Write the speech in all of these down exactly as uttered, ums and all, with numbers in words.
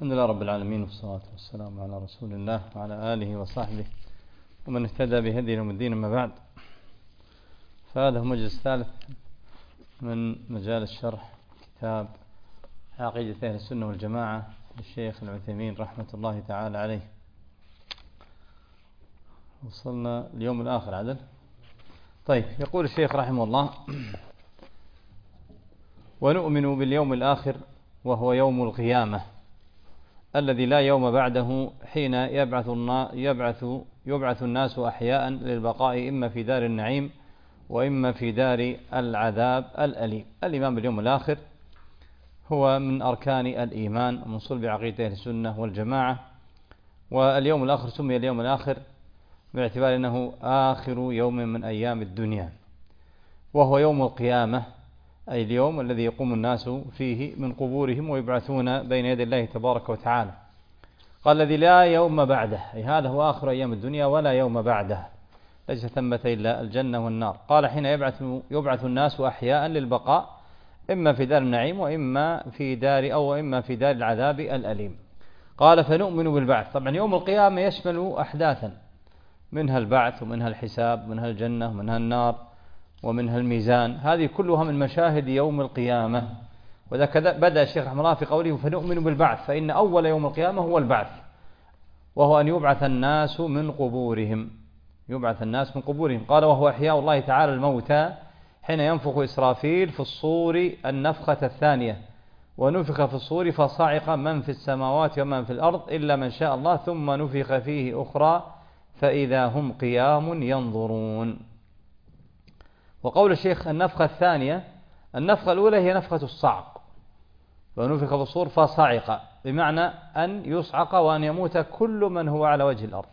الحمد لله رب العالمين، والصلاة والسلام على رسول الله وعلى آله وصحبه ومن اهتدى بهدي يوم الدين. أما بعد، فهذا هو مجلس ثالث من مجال الشرح كتاب عقيدة أهل السنة والجماعة للشيخ العثيمين رحمة الله تعالى عليه. وصلنا اليوم الآخر عدل. طيب، يقول الشيخ رحمه الله: ونؤمن باليوم الآخر وهو يوم القيامة الذي لا يوم بعده، حين يبعث يبعث يبعث الناس أحياء للبقاء إما في دار النعيم وإما في دار العذاب الأليم. الإيمان باليوم الآخر هو من أركان الإيمان ومن صلب عقيدة أهل السنة والجماعة. واليوم الآخر سمي اليوم الآخر باعتبار أنه آخر يوم من أيام الدنيا، وهو يوم القيامة، أي اليوم الذي يقوم الناس فيه من قبورهم ويبعثون بين يدي الله تبارك وتعالى. قال: الذي لا يوم بعده، أي هذا هو آخر أيام الدنيا ولا يوم بعده، ليس ثمة إلا الجنة والنار. قال: حين يبعث, يبعث الناس أحياء للبقاء إما في دار النعيم وإما في دار أو إما في دار العذاب الأليم. قال: فنؤمن بالبعث. طبعا يوم القيامة يشمل أحداثا، منها البعث ومنها الحساب ومنها الجنة ومنها النار ومنها الميزان، هذه كلها من مشاهد يوم القيامة. وذا بدأ الشيخ رحمه الله في قوله: فنؤمن بالبعث، فإن أول يوم القيامة هو البعث، وهو أن يبعث الناس من قبورهم يبعث الناس من قبورهم. قال: وهو إحياء الله تعالى الموتى حين ينفخ إسرافيل في الصور النفخة الثانية، ونفخ في الصور فصعق من في السماوات ومن في الأرض إلا من شاء الله، ثم نفخ فيه أخرى فإذا هم قيام ينظرون. وقول الشيخ النفخة الثانية، النفخة الأولى هي نفخة الصعق، ونفخ في الصور فصعق، بمعنى أن يصعق وأن يموت كل من هو على وجه الأرض،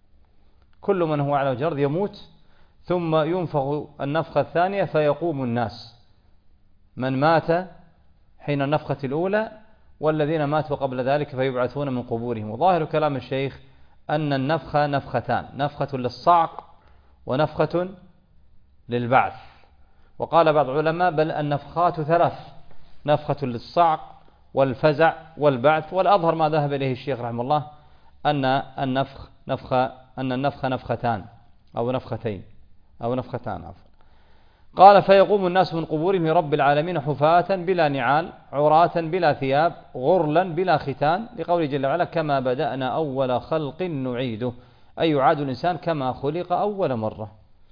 كل من هو على وجه الأرض يموت، ثم ينفخ النفخة الثانية فيقوم الناس، من مات حين النفخة الأولى والذين ماتوا قبل ذلك فيبعثون من قبورهم. وظاهر كلام الشيخ أن النفخة نفختان، نفخة للصعق ونفخة للبعث. وقال بعض العلماء: بل النفخات ثلاث، نفخة للصعق والفزع والبعث. والأظهر ما ذهب إليه الشيخ رحمه الله أن النفخ نفخة أن النفخ نفختان أو نفختين أو نفختان عفوا. قال: فيقوم الناس من قبورهم لرب العالمين حفاة بلا نعال، عراة بلا ثياب، غرلا بلا ختان، لقوله جل وعلا: كما بدأنا أول خلق نعيده، أي يعاد الإنسان كما خلق أول مرة.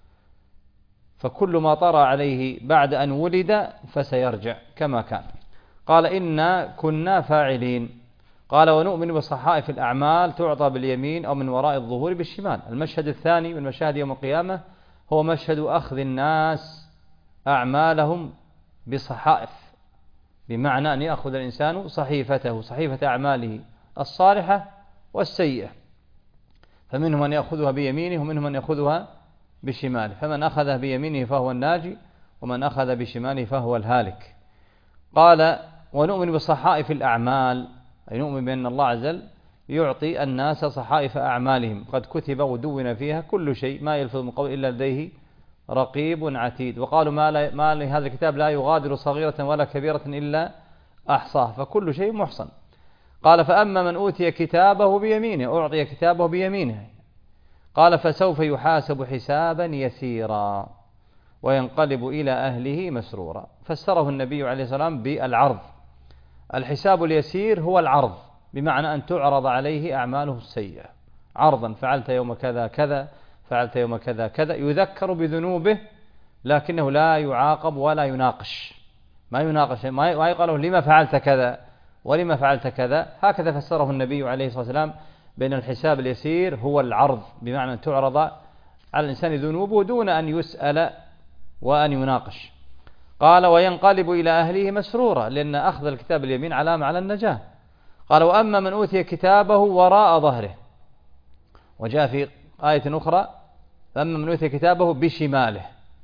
فكل ما طرأ عليه بعد أن ولد فسيرجع كما كان. قال: إنا كنا فاعلين. قال: ونؤمن بصحائف الأعمال تعطى باليمين أو من وراء الظهور بالشمال. المشهد الثاني من مشاهد يوم القيامة هو مشهد أخذ الناس أعمالهم بصحائف، بمعنى أن يأخذ الإنسان صحيفته، صحيفة أعماله الصالحة والسيئة، فمنهم من يأخذها بيمينه ومنهم من يأخذها بشماله، فمن أخذ بيمينه فهو الناجي ومن أخذ بشماله فهو الهالك. قال: ونؤمن بصحائف الأعمال، أي نؤمن بأن الله عز وجل يعطي الناس صحائف أعمالهم، قد كتب ودون فيها كل شيء، ما يلفظ من قول إلا لديه رقيب عتيد. وقالوا: ما, ما لهذا الكتاب لا يغادر صغيرة ولا كبيرة إلا أحصاه، فكل شيء محصن. قال: فأما من أوتي كتابه بيمينه، أعطي كتابه بيمينه، قال: فسوف يحاسب حسابا يسيرا وينقلب إلى أهله مسرورا. فسره النبي عليه الصلاة والسلام بالعرض. الحساب اليسير هو العرض، بمعنى أن تعرض عليه أعماله السيئة عرضا: فعلت يوم كذا كذا، فعلت يوم كذا كذا، يذكر بذنوبه لكنه لا يعاقب ولا يناقش، ما يناقش، ما يقال له لما فعلت كذا ولما فعلت كذا. هكذا فسره النبي عليه الصلاة والسلام بأن الحساب اليسير هو العرض، بمعنى أن تعرض على الإنسان ذنوبه دون أن يسأل وأن يناقش. قال: وينقلب إلى أهله مسرورا، لأن أخذ الكتاب اليمين علامة على النجاة. قال: وأما من أوتي كتابه وراء ظهره. وجاء في آية أخرى: فأما من أوتي كتابه بشماله.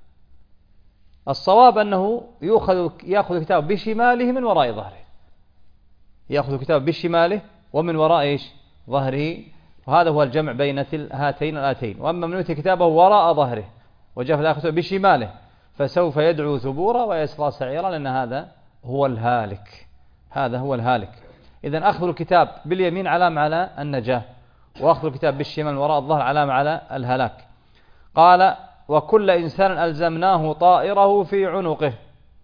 الصواب أنه يأخذ يأخذ كتابه بشماله من وراء ظهره، يأخذ كتابه بشماله ومن وراء إيش؟ ظهره. وهذا هو الجمع بين هاتين الآتين. وأما من أوتي كتابه وراء ظهره، وجاء في الآخرة بشماله، فسوف يدعو ثبورا ويصلى سعيرا، لأن هذا هو الهالك، هذا هو الهالك. إذن أخذ الكتاب باليمين علامة على النجاة، وأخذ الكتاب بالشمال وراء الظهر علامة على الهلاك. قال وكل إنسان ألزمناه طائره في عنقه،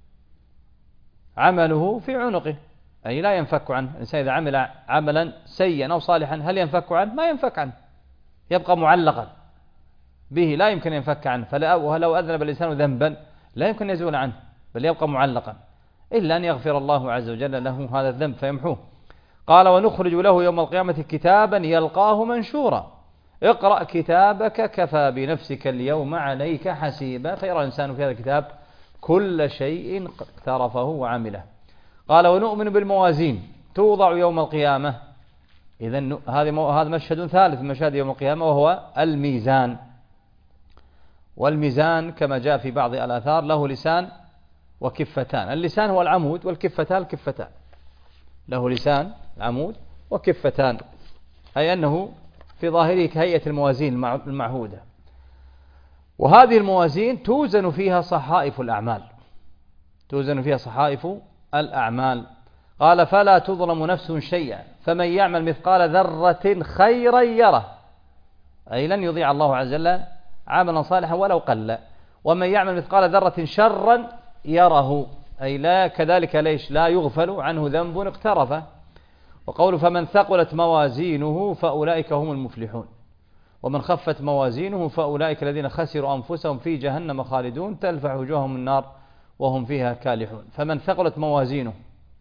عمله في عنقه أي لا ينفك عنه. الإنسان إذا عمل عملا سيئا أو صالحا هل ينفك عنه؟ ما ينفك عنه، يبقى معلقا به لا يمكن ينفك عنه. فلو أذنب الإنسان ذنبا لا يمكن يزول عنه بل يبقى معلقا، إلا أن يغفر الله عز وجل له هذا الذنب فيمحوه. قال ونخرج له يوم القيامة كتابا يلقاه منشورا، اقرأ كتابك كفى بنفسك اليوم عليك حسيبا. فيرى الإنسان في هذا الكتاب كل شيء اقترفه وعمله. قال ونؤمن بالموازين توضع يوم القيامة. إذن هذا مشهد ثالث من مشاهد يوم القيامة وهو الميزان. والميزان كما جاء في بعض الآثار له لسان وكفتان. اللسان هو العمود والكفتان الكفتان، له لسان عمود وكفتان، أي أنه في ظاهره كهيئة الموازين المعهودة. وهذه الموازين توزن فيها صحائف الأعمال، توزن فيها صحائف الأعمال. قال فلا تظلم نفس شيئا فمن يعمل مثقال ذرة خيرا يره، أي لن يضيع الله عز وجل عملا صالحا ولو قل. ومن يعمل مثقال ذرة شرا يره، أي لا كذلك ليش لا يغفل عنه ذنب اقترفه. وقول فمن ثقلت موازينه فأولئك هم المفلحون ومن خفت موازينه فأولئك الذين خسروا أنفسهم في جهنم خالدون تلفح وجوههم النار وهم فيها كالحون. فمن ثقلت موازينه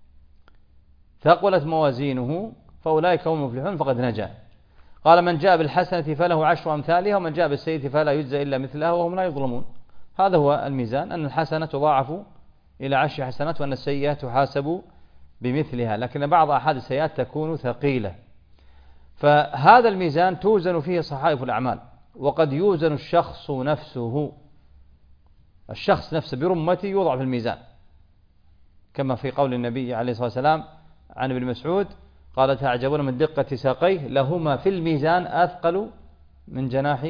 ثقلت موازينه فأولئك هم المفلحون فقد نجا. قال من جاء بالحسنة فله عشر أمثالها ومن جاء بالسيئة فلا يجزى إلا مثلها وهم لا يظلمون. هذا هو الميزان، أن الحسنة تضاعف إلى عشر حسنات وأن السيئة تحاسب بمثلها، لكن بعض أحد السيئات تكون ثقيلة. فهذا الميزان توزن فيه صحائف الأعمال، وقد يوزن الشخص نفسه، الشخص نفسه برمته يوضع في الميزان، كما في قول النبي عليه الصلاة والسلام عن ابن مسعود قال تعجبون من دقة ساقيه لهما في الميزان أثقل من جناح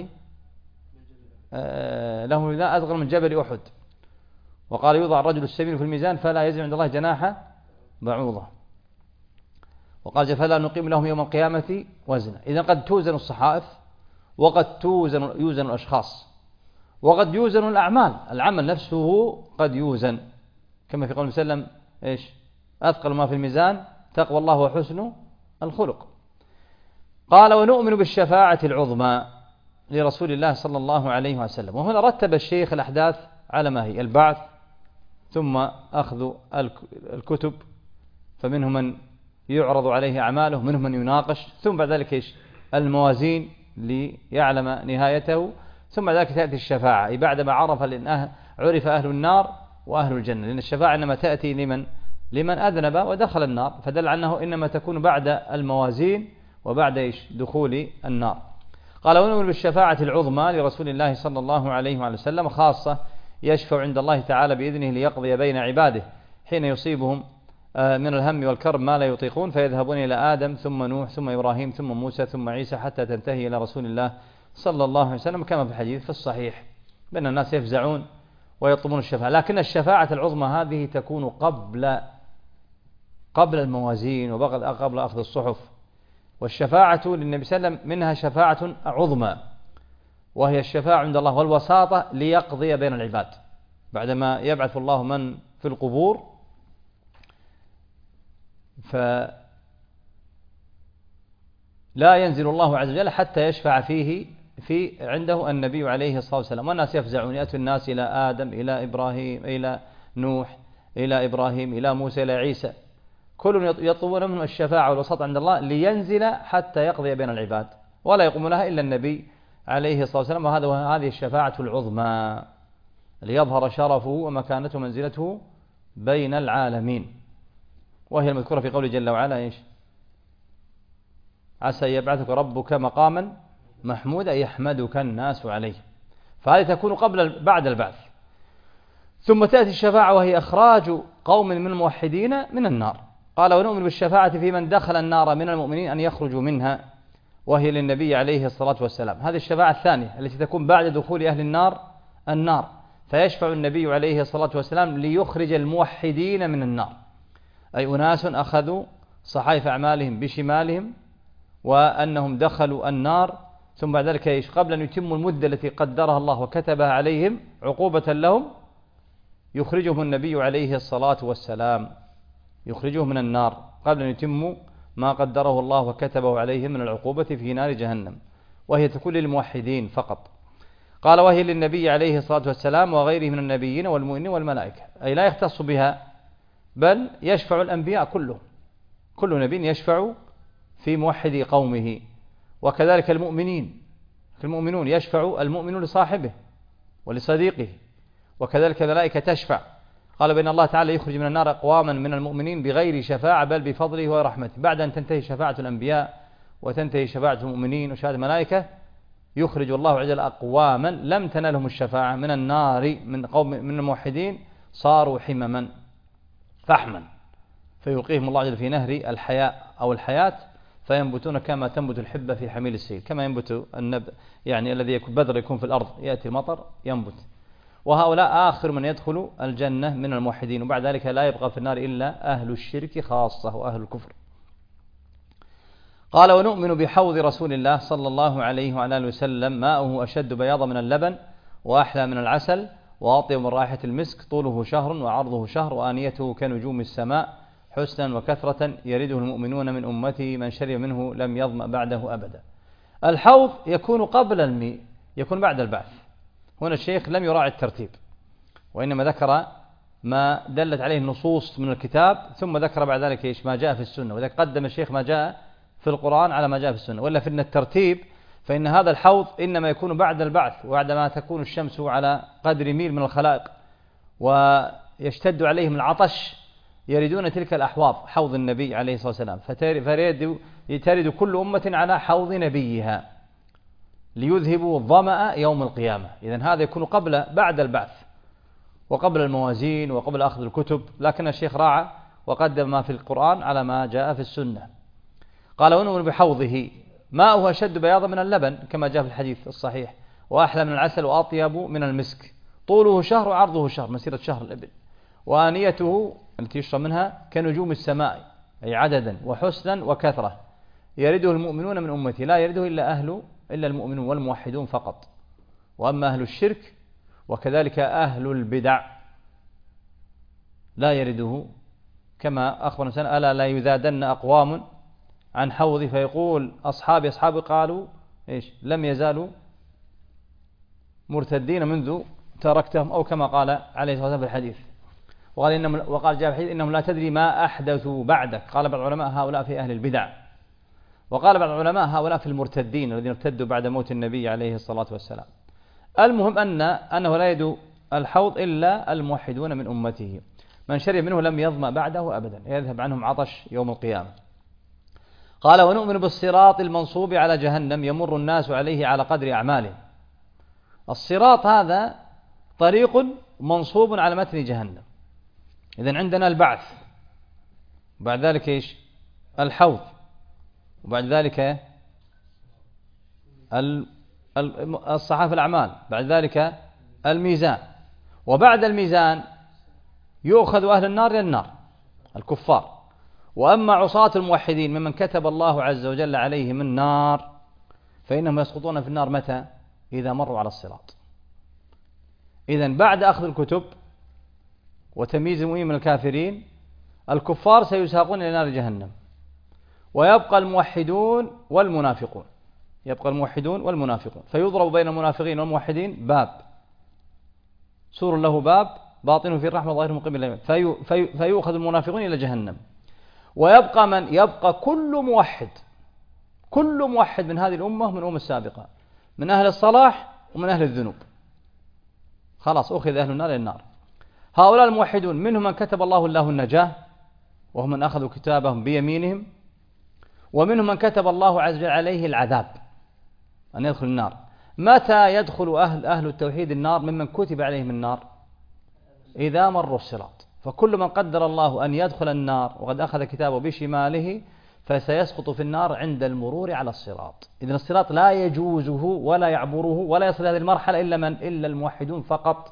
آه له ميزان أثقل من جبل أحد. وقال يوضع الرجل السمين في الميزان فلا يزن عند الله جناح بعوضة. وقال فلا نقيم لهم يوم القيامة وزنا. إذن قد توزن الصحائف وقد توزن يوزن الأشخاص وقد يوزن الأعمال، العمل نفسه قد يوزن، كما في قول وسلم إيش أثقل ما في الميزان تقوى الله وحسن الخلق. قال ونؤمن بالشفاعة العظمى لرسول الله صلى الله عليه وسلم. وهنا رتب الشيخ الأحداث على ما هي: البعث، ثم أخذ الكتب، فمنهم من يعرض عليه أعماله، منهم من يناقش، ثم بعد ذلك إيش الموازين ليعلم نهايته، ثم بعد ذلك تأتي الشفاعة بعدما عرف أهل عرف أهل النار وأهل الجنة، لأن الشفاعة إنما تأتي لمن لمن أذنب ودخل النار، فدل عنه إنما تكون بعد الموازين وبعد إيش دخول النار. قال ونؤمن بالشفاعة العظمى لرسول الله صلى الله عليه وسلم، خاصة يشفع عند الله تعالى بإذنه ليقضي بين عباده حين يصيبهم من الهم والكرب ما لا يطيقون، فيذهبون إلى آدم ثم نوح ثم إبراهيم ثم موسى ثم عيسى حتى تنتهي إلى رسول الله صلى الله عليه وسلم، كما في الحديث في الصحيح بأن الناس يفزعون ويطلبون الشفاعة. لكن الشفاعة العظمى هذه تكون قبل قبل الموازين وقبل أخذ الصحف. والشفاعة للنبي صلى الله عليه وسلم منها شفاعة عظمى، وهي الشفاعة عند الله والوساطة ليقضي بين العباد بعدما يبعث الله من في القبور، فلا ينزل الله عز وجل حتى يشفع فيه في عنده النبي عليه الصلاة والسلام، والناس يفزعون، يأتي الناس إلى آدم إلى إبراهيم إلى نوح إلى إبراهيم إلى موسى إلى عيسى، كل يطلبون منهم الشفاعة والوساطة عند الله لينزل حتى يقضي بين العباد، ولا يقوم لها إلا النبي عليه الصلاة والسلام. وهذا هذه الشفاعة العظمى ليظهر شرفه ومكانته ومنزلته بين العالمين، وهي المذكورة في قوله جل وعلا إيش عسى يبعثك ربك مقاما محمودا يحمدك الناس عليه. فهذه تكون قبل بعد البعث. ثم تأتي الشفاعة وهي إخراج قوم من الموحدين من النار. قال ونؤمن بالشفاعة في من دخل النار من المؤمنين أن يخرجوا منها، وهي للنبي عليه الصلاة والسلام. هذه الشفاعة الثانية التي تكون بعد دخول أهل النار النار، فيشفع النبي عليه الصلاة والسلام ليخرج الموحدين من النار، أي أناس أخذوا صحائف أعمالهم بشمالهم وأنهم دخلوا النار، ثم بعد ذلك إيش؟ قبل أن يتموا المدة التي قدرها الله وكتبها عليهم عقوبة لهم يخرجهم النبي عليه الصلاة والسلام، يخرجهم من النار قبل أن يتموا ما قدره الله وكتبه عليهم من العقوبة في نار جهنم، وهي تكون للموحدين فقط. قال وهي للنبي عليه الصلاة والسلام وغيره من النبيين والمؤمنين والملائكة، أي لا يختص بها بل يشفع الأنبياء كلهم، كل نبي يشفع في موحدي قومه، وكذلك المؤمنين، المؤمنون يشفع المؤمن لصاحبه ولصديقه، وكذلك الملائكة تشفع. قال بأن الله تعالى يخرج من النار أقواما من المؤمنين بغير شفاعة بل بفضله ورحمته، بعد أن تنتهي شفاعة الأنبياء وتنتهي شفاعة المؤمنين وشهادة الملائكة يخرج الله عز وجل أقواما لم تنلهم الشفاعة من النار من قوم من الموحدين صاروا حمما فحما، فيلقيهم الله عز وجل في نهر الحياة أو الحياة فينبتون كما تنبت الحبة في حميل السيل، كما ينبت النب يعني الذي يكون بذر يكون في الأرض يأتي المطر ينبت. وهؤلاء آخر من يدخل الجنة من الموحدين، وبعد ذلك لا يبقى في النار إلا أهل الشرك خاصة وأهل الكفر. قال ونؤمن بحوض رسول الله صلى الله عليه وعلى آله وسلم ماؤه أشد بياضا من اللبن وأحلى من العسل وأطيب من رائحة المسك، طوله شهر وعرضه شهر وآنيته كنجوم السماء حسنا وكثرة، يرده المؤمنون من أمته من شرب منه لم يظمأ بعده أبدا. الحوض يكون قبل المي يكون بعد البعث. هنا الشيخ لم يراعي الترتيب وإنما ذكر ما دلت عليه النصوص من الكتاب، ثم ذكر بعد ذلك إيش ما جاء في السنة، وذلك قدم الشيخ ما جاء في القرآن على ما جاء في السنة، ولا في إن الترتيب فإن هذا الحوض إنما يكون بعد البعث وبعد ما تكون الشمس على قدر ميل من الخلائق ويشتد عليهم العطش يريدون تلك الأحواض حوض النبي عليه الصلاة والسلام، فترد كل أمة على حوض نبيها ليذهبوا الظمأ يوم القيامة. إذن هذا يكون قبل بعد البعث وقبل الموازين وقبل أخذ الكتب، لكن الشيخ راعى وقدم ما في القرآن على ما جاء في السنة. قال ونؤمن بحوضه ماؤه أشد بياضا من اللبن كما جاء في الحديث الصحيح وأحلى من العسل وأطيب من المسك، طوله شهر وعرضه شهر مسيرة شهر الإبل، وآنيته التي يشرب منها كنجوم السماء أي عددا وحسنا وكثرة، يرده المؤمنون من أمتي، لا يرده إلا أهل إلا المؤمنون والموحدون فقط، وأما أهل الشرك وكذلك أهل البدع لا يرده، كما أخبر سنة ألا لا يذادن أقوام عن حوضي فيقول أصحابي أصحابي قالوا إيش لم يزالوا مرتدين منذ تركتهم، أو كما قال عليه الصلاة والسلام في الحديث. وقال إنهم وقال جاء في الحديث إنهم لا تدري ما أحدثوا بعدك، قال بعض العلماء هؤلاء في أهل البدع، وقال بعض العلماء هؤلاء في المرتدين الذين ارتدوا بعد موت النبي عليه الصلاة والسلام. المهم أن أنه لا يد الحوض إلا الموحدون من أمته من شرب منه لم يظمأ بعده أبدا، يذهب عنهم عطش يوم القيامة. قال ونؤمن بالصراط المنصوب على جهنم يمر الناس عليه على قدر أعمالهم. الصراط هذا طريق منصوب على متن جهنم. إذن عندنا البعث، وبعد ذلك إيش الحوض، وبعد ذلك الصحائف الأعمال، بعد ذلك الميزان، وبعد الميزان يؤخذ أهل النار إلى النار الكفار. وأما عصاة الموحدين ممن كتب الله عز وجل عليهم النار فإنهم يسقطون في النار متى؟ إذا مروا على الصراط. إذن بعد أخذ الكتب وتمييز المؤمنين من الكافرين الكفار سيساقون إلى نار جهنم، ويبقى الموحدون والمنافقون، يبقى الموحدون والمنافقون، فيضرب بين المنافقين والموحدين باب سور له باب باطنه في الرحمة ظاهره من قبل اليمين، في في فيؤخذ المنافقون إلى جهنم، ويبقى من يبقى كل موحد، كل موحد من هذه الأمة من الأمم السابقة، من أهل الصلاح ومن أهل الذنوب، خلاص أخذ أهل النار إلى النار. هؤلاء الموحدون منهم من كتب الله الله النجاة وهم من أخذوا كتابهم بيمينهم، ومنهم من كتب الله عز وجل عليه العذاب أن يدخل النار. متى يدخل أهل أهل التوحيد النار؟ ممن كتب عليهم النار إذا مروا الصراط. فكل من قدر الله أن يدخل النار وقد أخذ كتابه بشماله فسيسقط في النار عند المرور على الصراط. إذن الصراط لا يجوزه ولا يعبره ولا يصل هذه المرحلة إلا من إلا الموحدون فقط.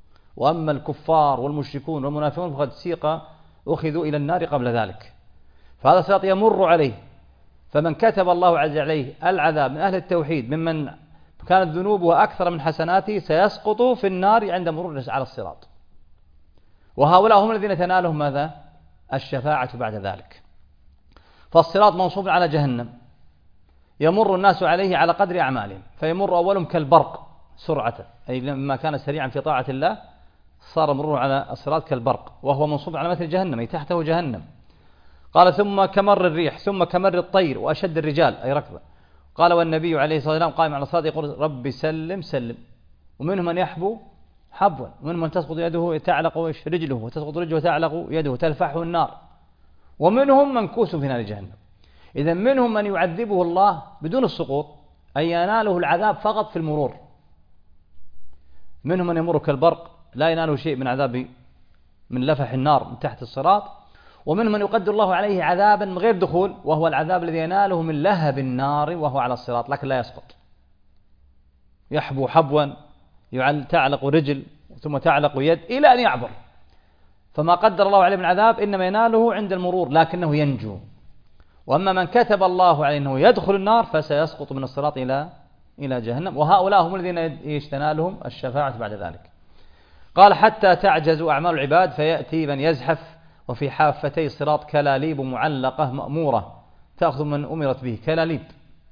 وأما الكفار والمشركون والمنافقون فقد سيق أخذوا إلى النار قبل ذلك. فهذا الصراط يمر عليه، فمن كتب الله عز عليه العذاب من أهل التوحيد ممن كانت ذنوبه أكثر من حسناته سيسقط في النار عند مرور على الصراط. وهؤلاء هم الذين تنالهم ماذا؟ الشفاعة بعد ذلك. فالصراط منصوب على جهنم، يمر الناس عليه على قدر أعمالهم، فيمر أولهم كالبرق سرعة، أي لما كان سريعا في طاعة الله صار مرور على الصراط كالبرق، وهو منصوب على مثل جهنم، أي تحته جهنم. قال ثم كمر الريح، ثم كمر الطير، وأشد الرجال أي ركضا. قال والنبي عليه الصلاة والسلام قائم على الصراط يقول رب سلم سلم، ومنهم من يحبو حبوا، ومنهم من تسقط يده تعلق رجله، وتسقط رجله تعلق يده تلفحه النار، ومنهم منكوس في نار جهنم. إذا منهم من يعذبه الله بدون السقوط، أي يناله العذاب فقط في المرور. منهم من يمر كالبرق لا يناله شيء من عذاب من لفح النار من تحت الصراط، ومنهم من يقدر الله عليه عذابا من غير دخول، وهو العذاب الذي يناله من لهب النار وهو على الصراط لكن لا يسقط، يحبو حبوا تعلق رجل ثم تعلق يد إلى أن يعبر. فما قدر الله عليه من عذاب إنما يناله عند المرور لكنه ينجو. وأما من كتب الله عليه أنه يدخل النار فسيسقط من الصراط إلى إلى جهنم، وهؤلاء هم الذين يجتنالهم الشفاعة بعد ذلك. قال حتى تعجز أعمال العباد فيأتي من يزحف وفي حافتي الصراط كلاليب معلقة مأمورة تأخذ من أمرت به، كلاليب.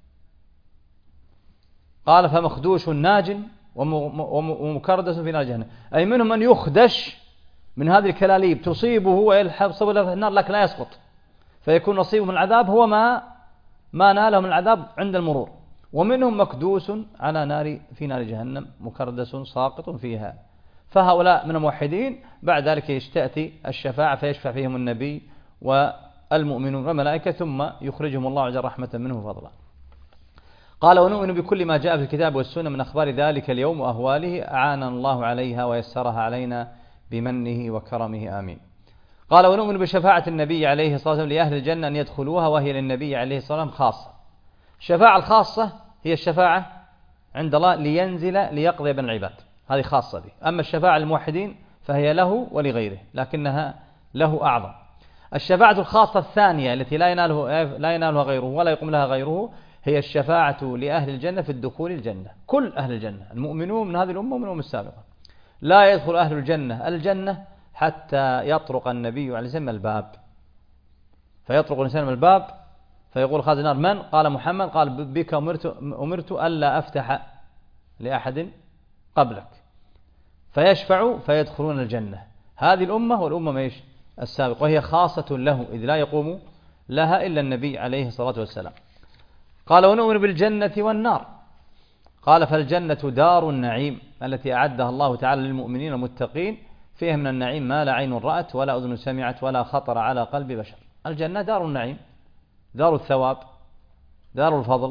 قال فمخدوش ناج ومكردس في نار جهنم، أي منهم من يخدش من هذه الكلاليب تصيبه ويلحق صبله في النار لكن لا يسقط، فيكون نصيبه من العذاب هو ما ما ناله من العذاب عند المرور. ومنهم مكدوس على نار في نار جهنم مكردس ساقط فيها. فهؤلاء من الموحدين بعد ذلك تأتي الشفاعة فيشفع فيهم النبي والمؤمنون والملائكة ثم يخرجهم الله عز رحمة منه وفضلا. قال ونؤمن بكل ما جاء في الكتاب والسنة من أخبار ذلك اليوم وأهواله أعاننا الله عليها ويسرها علينا بمنه وكرمه آمين. قال ونؤمن بشفاعة النبي عليه الصلاة والسلام لأهل الجنة أن يدخلوها، وهي للنبي عليه الصلاة والسلام خاصة. الشفاعة الخاصة هي الشفاعة عند الله لينزل ليقضي بين العباد، هذه خاصة به. أما الشفاعة للموحدين فهي له ولغيره لكنها له أعظم. الشفاعة الخاصة الثانية التي لا يناله لا ينالها غيره ولا يقوم لها غيره هي الشفاعة لأهل الجنة في الدخول الجنة. كل أهل الجنة المؤمنون من هذه الأمة ومن الأمم السابقة لا يدخل أهل الجنة الجنة حتى يطرق النبي عليه السلام الباب، فيطرق الإنسان من الباب فيقول خازن النار من؟ قال محمد. قال بك أمرت, أمرت ألا أفتح لأحد قبلك، فيشفع فيدخلون الجنة. هذه الأمة والأمة ايش؟ السابقة، وهي خاصة له إذ لا يقوم لها إلا النبي عليه الصلاة والسلام. قال ونؤمن بالجنة والنار. قال فالجنة دار النعيم التي أعدها الله تعالى للمؤمنين المتقين، فيها من النعيم ما لا عين رأت ولا أذن سمعت ولا خطر على قلب بشر. الجنة دار النعيم، دار الثواب، دار الفضل.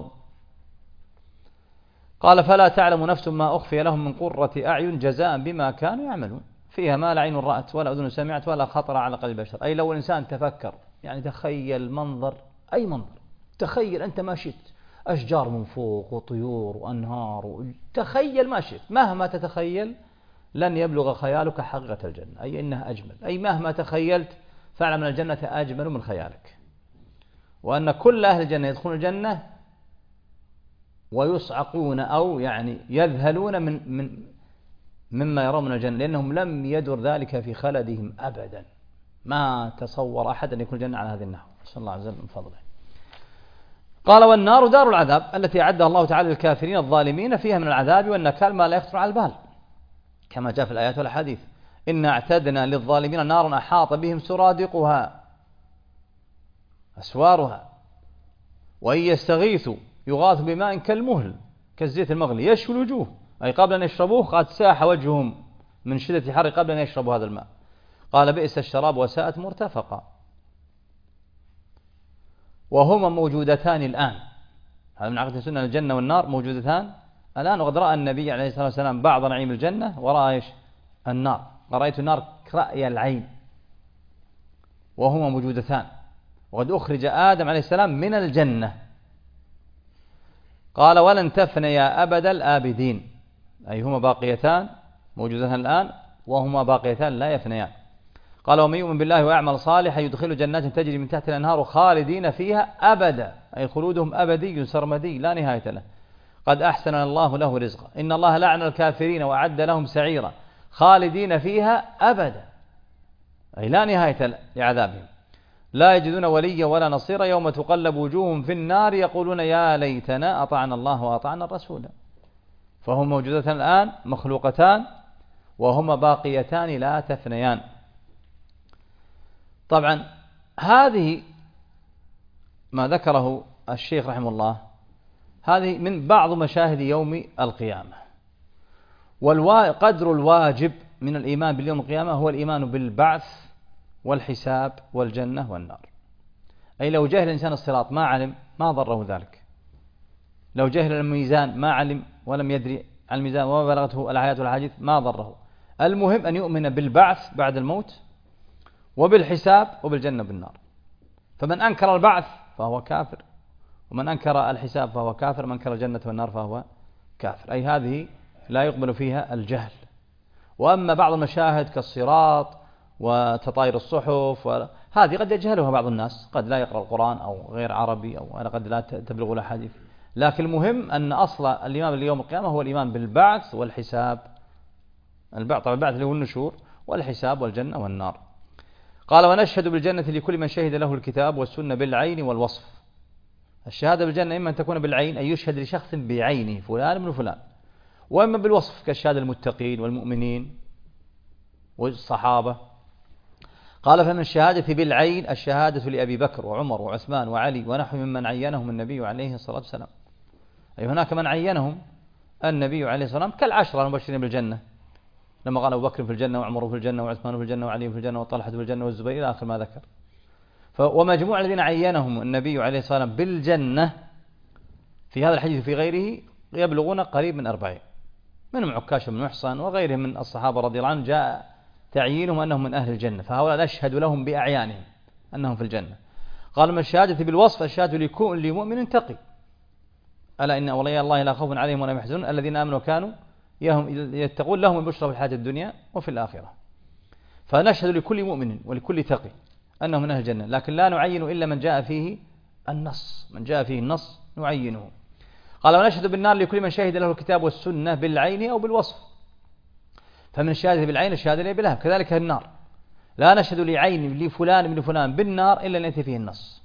قال فلا تعلم نفس ما أخفي لهم من قرة أعين جزاء بما كانوا يعملون، فيها ما لا عين رأت ولا أذن سمعت ولا خطر على قلب بشر. أي لو الإنسان تفكر، يعني تخيل منظر، أي منظر، تخيل أنت ما شئت، أشجار من فوق وطيور وأنهار و... تخيل ما شئت، مهما تتخيل لن يبلغ خيالك حقيقة الجنة، أي إنها أجمل. أي مهما تخيلت فاعلم أن الجنة أجمل من خيالك، وأن كل أهل الجنة يدخلون الجنة ويصعقون أو يعني يذهلون من من مما يرون من الجنة، لأنهم لم يدر ذلك في خلدهم أبدا. ما تصور أحد أن يكون الجنة على هذه النحو، نسأل الله عز وجل من فضله. قال والنار دار العذاب التي أعدها الله تعالى للكافرين الظالمين، فيها من العذاب والنكال ما لا يخطر على البال، كما جاء في الآيات والحديث. إنا اعتدنا للظالمين نارا أحاط بهم سرادقها أسوارها وإن يستغيثوا يغاث بماء كالمهل كالزيت المغلي يشوي الوجوه، أي قبل أن يشربوه قد ساح وجههم من شدة حر قبل أن يشربوا هذا الماء. قال بئس الشراب وساءت مرتفقا. وهما موجودتان الآن، هذا من عقيدة السنة، الجنة والنار موجودتان الآن. وقد رأى النبي عليه الصلاة والسلام بعض نعيم الجنة ورأى إيش؟ النار. رأيت النار كرأي العين، وهما موجودتان. وقد أخرج آدم عليه السلام من الجنة. قال ولن تفنيا أبد الآبدين، أي هما باقيتان موجودتان الآن وهما باقيتان لا يفنيان. قال ومن يؤمن بالله ويعمل صالحا يدخل جنات تجري من تحت الأنهار خالدين فيها أبدا، أي خلودهم أبدي سرمدي لا نهاية له، قد أحسن الله له رزقا، إن الله لعن الكافرين وأعد لهم سعيرا خالدين فيها أبدا، أي لا نهاية لعذابهم، لا يجدون وليا ولا نصيرا يوم تقلب وجوههم في النار يقولون يا ليتنا أطعنا الله وأطعنا الرسول. فهم موجودتان الآن مخلوقتان وهما باقيتان لا تفنيان. طبعا هذه ما ذكره الشيخ رحمه الله هذه من بعض مشاهد يوم القيامة. والقدر الواجب من الإيمان باليوم القيامة هو الإيمان بالبعث والحساب والجنة والنار. أي لو جهل الإنسان الصراط ما علم ما ضره ذلك، لو جهل الميزان ما علم ولم يدري عن الميزان وما بلغته الآيات والحديث ما ضره. المهم أن يؤمن بالبعث بعد الموت وبالحساب وبالجنة بالنار. فمن أنكر البعث فهو كافر، ومن أنكر الحساب فهو كافر، من أنكر الجنة والنار فهو كافر. أي هذه لا يقبل فيها الجهل. وأما بعض المشاهد كالصراط وتطاير الصحف هذه قد يجهلها بعض الناس، قد لا يقرأ القرآن أو غير عربي أو قد لا تبلغ الأحاديث، لكن المهم أن أصل الإيمان باليوم القيامة هو الإيمان بالبعث والحساب. البعث طبعا البعث اللي هو النشور، والحساب والجنة والنار. قال ونشهد بالجنة لكل من شهد له الكتاب والسنة بالعين والوصف. الشهادة بالجنة إما أن تكون بالعين أي يشهد لشخص بعينه فلان من فلان، وإما بالوصف كالشهادة المتقين والمؤمنين والصحابة. قال فمن الشهادة بالعين الشهادة لأبي بكر وعمر وعثمان وعلي ونحو ممن عينهم النبي عليه الصلاة والسلام. أي هناك من عينهم النبي عليه الصلاة والسلام كالعشرة المبشرين بالجنة، لما قال أبو بكر في الجنة وعمر في الجنة وعثمان في الجنة وعلي في الجنة وطلحة في الجنة والزبير إلى آخر ما ذكر. ومجموع الذين عينهم النبي عليه الصلاة والسلام بالجنة في هذا الحديث وفي غيره يبلغون قريب من أربعين، منهم عكاش بن محصن وغيرهم من الصحابة رضي الله عنهم جاء تعيينهم أنهم من أهل الجنة، فهؤلاء نشهد لهم بأعيانهم أنهم في الجنة. قال من الشهادة بالوصف الشهادة لكل مؤمن تقي، ألا إن أولياء الله لا خوف عليهم ولا يحزنون الذين آمنوا كانوا يتقون لهم البشرى في الحياة الدنيا وفي الآخرة. فنشهد لكل مؤمن ولكل تقي أنه من أهل الجنة، لكن لا نعين إلا من جاء فيه النص، من جاء فيه النص نعينه. قال ونشهد بالنار لكل من شهد له الكتاب والسنة بالعين أو بالوصف. فمن الشهادة بالعين الشهادة لي بالله، كذلك النار لا نشهد لعين لفلان من فلان بالنار إلا أن يأتي فيه النص،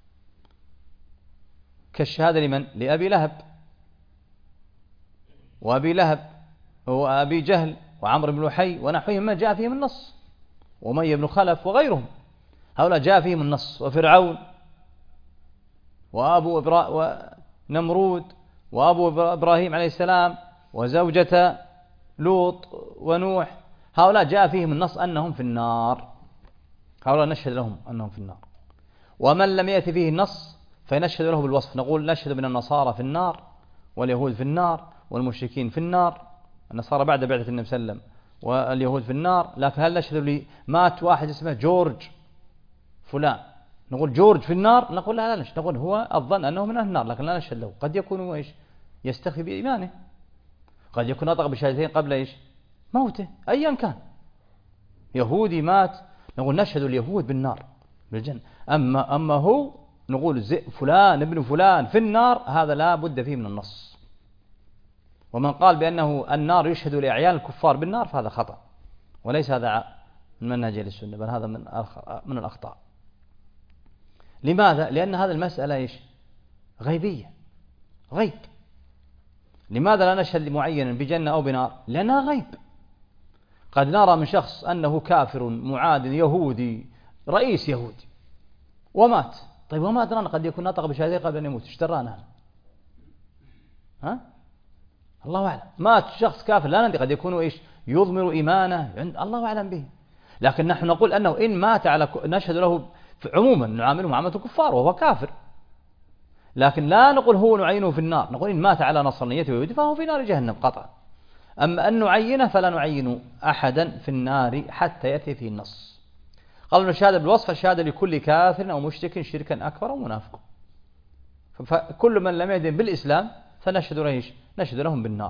كالشهادة لمن؟ لأبي لهب وأبي لهب وأبي جهل وعمر بن لحي ونحوهم ما جاء فيهم النص، وأمية بن خلف وغيرهم، هؤلاء جاء فيهم النص، وفرعون وأبو إبرا ونمرود وأبو إبراهيم عليه السلام وزوجة لوط ونوح، هؤلاء جاء فيهم النص أنهم في النار، هؤلاء نشهد لهم أنهم في النار. ومن لم يأتي فيه النص فنشهد له بالوصف، نقول نشهد من النصارى في النار واليهود في النار والمشركين في النار، النصارى بعد بعثة النبي صلى الله عليه وسلم واليهود في النار. لكن هل نشهد لي مات واحد اسمه جورج فلان نقول جورج في النار؟ نقول لا لا نشهد، نقول هو الظن أنه من أهل النار لكن لا نشهد له. قد يكون إيش يستخفي بإيمانه، قد يكون نطق بشهادتين قبل إيش موته، أيا كان يهودي مات نقول نشهد اليهود بالنار بالجنة. أما أما هو نقول فلان ابن فلان في النار، هذا لا بد فيه من النص. ومن قال بأنه النار يشهد لأعيان الكفار بالنار فهذا خطأ، وليس هذا من منهج أهل السنة، بل هذا من من الأخطاء. لماذا؟ لأن هذه المسألة إيش غيبية، غيب. لماذا لا نشهد لمعين بجنة أو بنار؟ لأنها غيب. قد نرى من شخص أنه كافر معاد يهودي رئيس يهودي ومات، طيب وما أدرانا قد يكون نطق بشهادتين قبل أن يموت، اشترانا ها؟ الله أعلم. مات شخص كافر لا ندري، قد يكون إيش يضمر إيمانه عند الله أعلم به. لكن نحن نقول أنه إن مات على ك... نشهد له عموما نعامله معاملة كفار وهو كافر، لكن لا نقول هو نعينه في النار، نقول إن مات على نصرانيته ويهودي فهو في نار جهنم قطعا. أما أن نعينه فلا نعين أحدا في النار حتى يأتي فيه النص. قال من الشهادة بالوصف الشهادة لكل كافر أو مشرك شركا أكبر أو منافق. فكل من لم يدين بالإسلام فنشهد له نشهد لهم بالنار،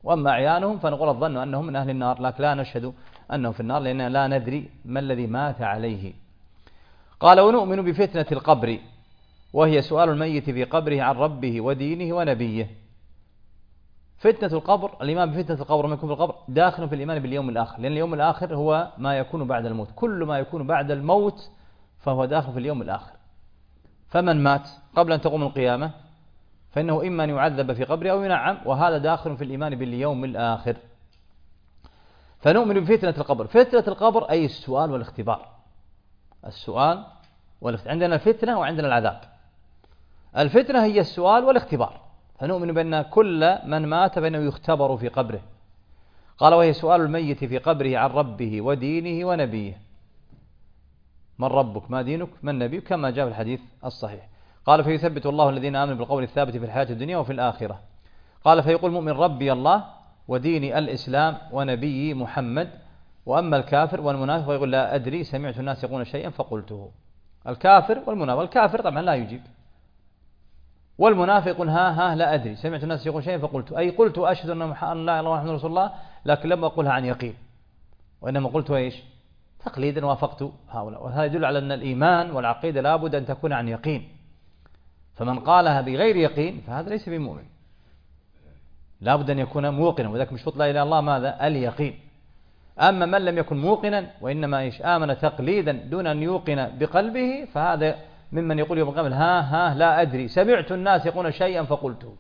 وأما أعيانهم فنقول الظن أنهم من أهل النار، لكن لا نشهد أنهم في النار لأننا لا ندري ما الذي مات عليه. قال ونؤمن بفتنة القبر، وهي سؤال الميت في قبره عن ربه ودينه ونبيه. فتنة القبر، الإيمان بفتنة القبر وما يكون في القبر داخل في الإيمان باليوم الآخر، لأن اليوم الآخر هو ما يكون بعد الموت، كل ما يكون بعد الموت فهو داخل في اليوم الآخر. فمن مات قبل أن تقوم القيامة فإنه إما أن يعذب في قبره أو ينعم، وهذا داخل في الإيمان باليوم الآخر. فنؤمن بفتنة القبر. فتنة القبر أي السؤال والاختبار، السؤال والاختبار. عندنا الفتنة وعندنا العذاب. الفتنة هي السؤال والاختبار، فنؤمن بأن كل من مات بأنه يختبر في قبره. قال وهي سؤال الميت في قبره عن ربه ودينه ونبيه. من ربك، ما دينك، من نبيك، كما جاء في الحديث الصحيح. قال فيثبت الله الذين آمنوا بالقول الثابت في الحياة الدنيا وفي الآخرة. قال فيقول مؤمن ربي الله وديني الإسلام ونبيي محمد. وأما الكافر والمنافق فيقول لا أدري سمعت الناس يقولون شيئا فقلته. الكافر والمنافق، الكافر طبعا لا يجيب، والمنافق ها ها لا أدري سمعت الناس يقولون شيئا فقلت، أي قلت أشهد أن لا إله إلا الله محمد رسول الله، لكن لم أقولها عن يقين، وإنما قلت إيش؟ تقليدا وافقت هؤلاء. وهذا يدل على أن الإيمان والعقيدة لابد أن تكون عن يقين، فمن قالها بغير يقين فهذا ليس بمؤمن، لابد أن يكون موقنا، وذلك مشروط لا إله إلا الله ماذا؟ اليقين. أما من لم يكن موقنا وإنما إيش؟ آمن تقليدا دون أن يوقن بقلبه، فهذا ممن يقول يوم القيامة ها ها لا أدري سمعت الناس يقولون شيئا فقلته.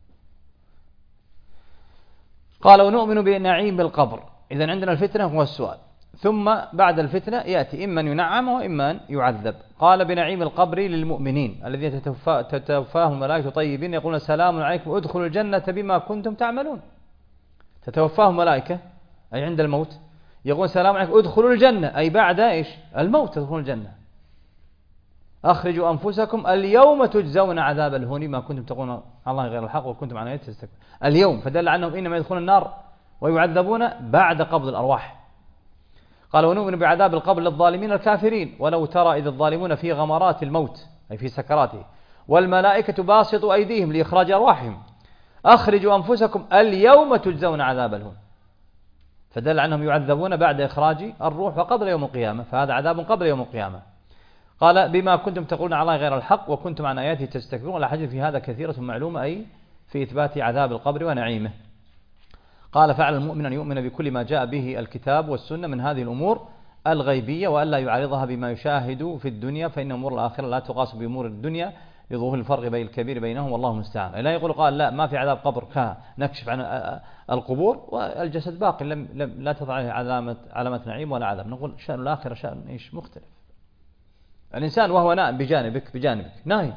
قال ونؤمن بنعيم القبر. إذن عندنا الفتنة هو السؤال، ثم بعد الفتنة يأتي إما أن ينعم وإما أن يعذب. قال بنعيم القبر للمؤمنين الذين تتوفاهم الملائكة طيبين يقولون سلام عليكم ادخلوا الجنة بما كنتم تعملون. تتوفاهم ملائكة أي عند الموت يقول سلام عليكم ادخلوا الجنة، أي بعد إيش؟ الموت تدخلون الجنة. أخرجوا أنفسكم اليوم تجزون عذاب الهون ما كنتم تقولون على الله غير الحق وكنتم عن آياته تستكبرون. اليوم فدل عنهم إنما يدخلون النار ويعذبون بعد قبض الأرواح. قال ونؤمن بعذاب القبر للظالمين الكافرين ولو ترى إذ الظالمون في غمرات الموت أي في سكراته والملائكة باسطوا أيديهم لإخراج أرواحهم أخرجوا أنفسكم اليوم تجزون عذاب الهون، فدل عنهم يعذبون بعد إخراج الروح وقبل يوم القيامة، فهذا عذاب قبل يوم القيامة. قال بما كنتم تقولون على الله غير الحق وكنتم عن آياته تستكبرون. والأحاديث في هذا كثيرة معلومة أي في إثبات عذاب القبر ونعيمه. قال فعل المؤمن أن يؤمن بكل ما جاء به الكتاب والسنة من هذه الأمور الغيبية وألا يعارضها بما يشاهد في الدنيا، فإن أمور الآخرة لا تقاس بأمور الدنيا لظهور الفرق بين الكبير بينهم والله المستعان. لا يقول قال لا ما في عذاب قبر نكشف عن القبور والجسد باقي لم لم لا تضع عليه علامة علامة نعيم ولا عذاب. نقول شأن الآخرة شأن إيش مختلف. الإنسان وهو نائم بجانبك بجانبك نايم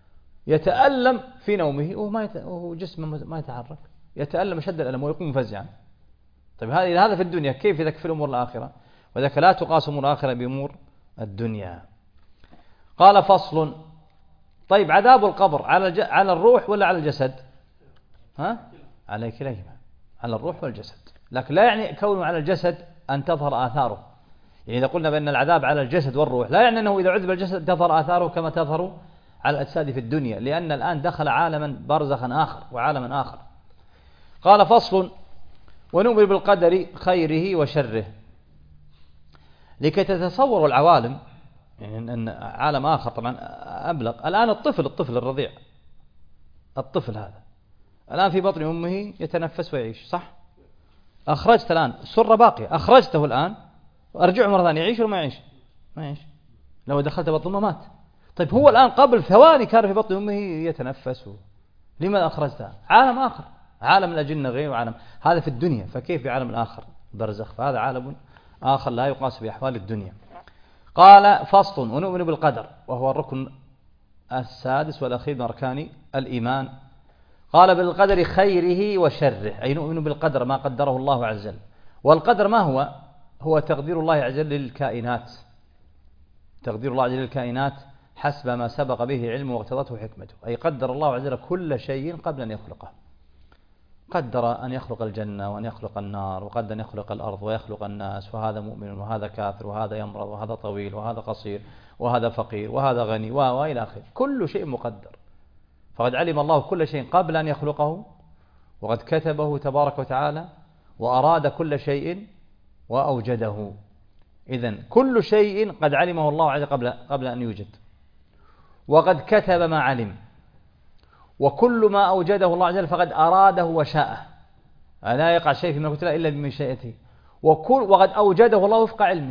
يتألم في نومه وما وهو جسمه ما يتحرك، يتألم شد الألم ويقوم مفزعا. طيب هذا هذا في الدنيا، كيف إذا في أمور الآخرة؟ وذلك لا تقاس أمور الآخرة بأمور الدنيا. قال فصل. طيب عذاب القبر على على الروح ولا على الجسد؟ ها؟ على كليهما، على الروح والجسد، لكن لا يعني كونه على الجسد أن تظهر آثاره. يعني إذا قلنا بأن العذاب على الجسد والروح لا يعني أنه إذا عذب الجسد تظهر آثاره كما تظهر على الأجساد في الدنيا، لأن الآن دخل عالما برزخا آخر وعالما آخر. قال فصل. ونؤمن بالقدر خيره وشره. لكي تتصوروا العوالم، يعني أن عالم آخر طبعا أبلغ. الآن الطفل الطفل الرضيع، الطفل هذا الآن في بطن أمه يتنفس ويعيش، صح؟ أخرجت الآن السرة باقية، أخرجته الآن أرجعه مرة ثانية يعيش ولا ما يعيش؟ ما يعيش. لو دخلت بطن أمه مات. طيب هو الآن قبل ثواني كان في بطن أمه يتنفس، لماذا أخرجته؟ عالم آخر، عالم الأجنة غير عالم هذا في الدنيا، فكيف بعالم الآخر برزخ؟ فهذا عالم آخر لا يقاس بأحوال الدنيا. قال فصل. ونؤمن بالقدر وهو الركن السادس والأخير من أركان الإيمان. قال بالقدر خيره وشره، أي نؤمن بالقدر ما قدره الله عز وجل. والقدر ما هو؟ هو تقدير الله عز وجل للكائنات، تقدير الله عز وجل للكائنات حسب ما سبق به علمه واقتضته حكمته، أي قدر الله عز وجل كل شيء قبل أن يخلقه. قدر أن يخلق الجنة وأن يخلق النار، وقد أن يخلق الأرض ويخلق الناس، وهذا مؤمن وهذا كافر وهذا يمرض وهذا طويل وهذا قصير وهذا فقير وهذا غني وإلى آخره، كل شيء مقدر. فقد علم الله كل شيء قبل أن يخلقه وقد كتبه تبارك وتعالى وأراد كل شيء وأوجده. إذن كل شيء قد علمه الله عز وجل قبل, قبل أن يوجد، وقد كتب ما علم، وكل ما أوجده الله عز وجل فقد أراده وشاءه، لا يقع شيء في ملكوت الله إلا بمشيئته، وكل وقد أوجده الله وفق علمه.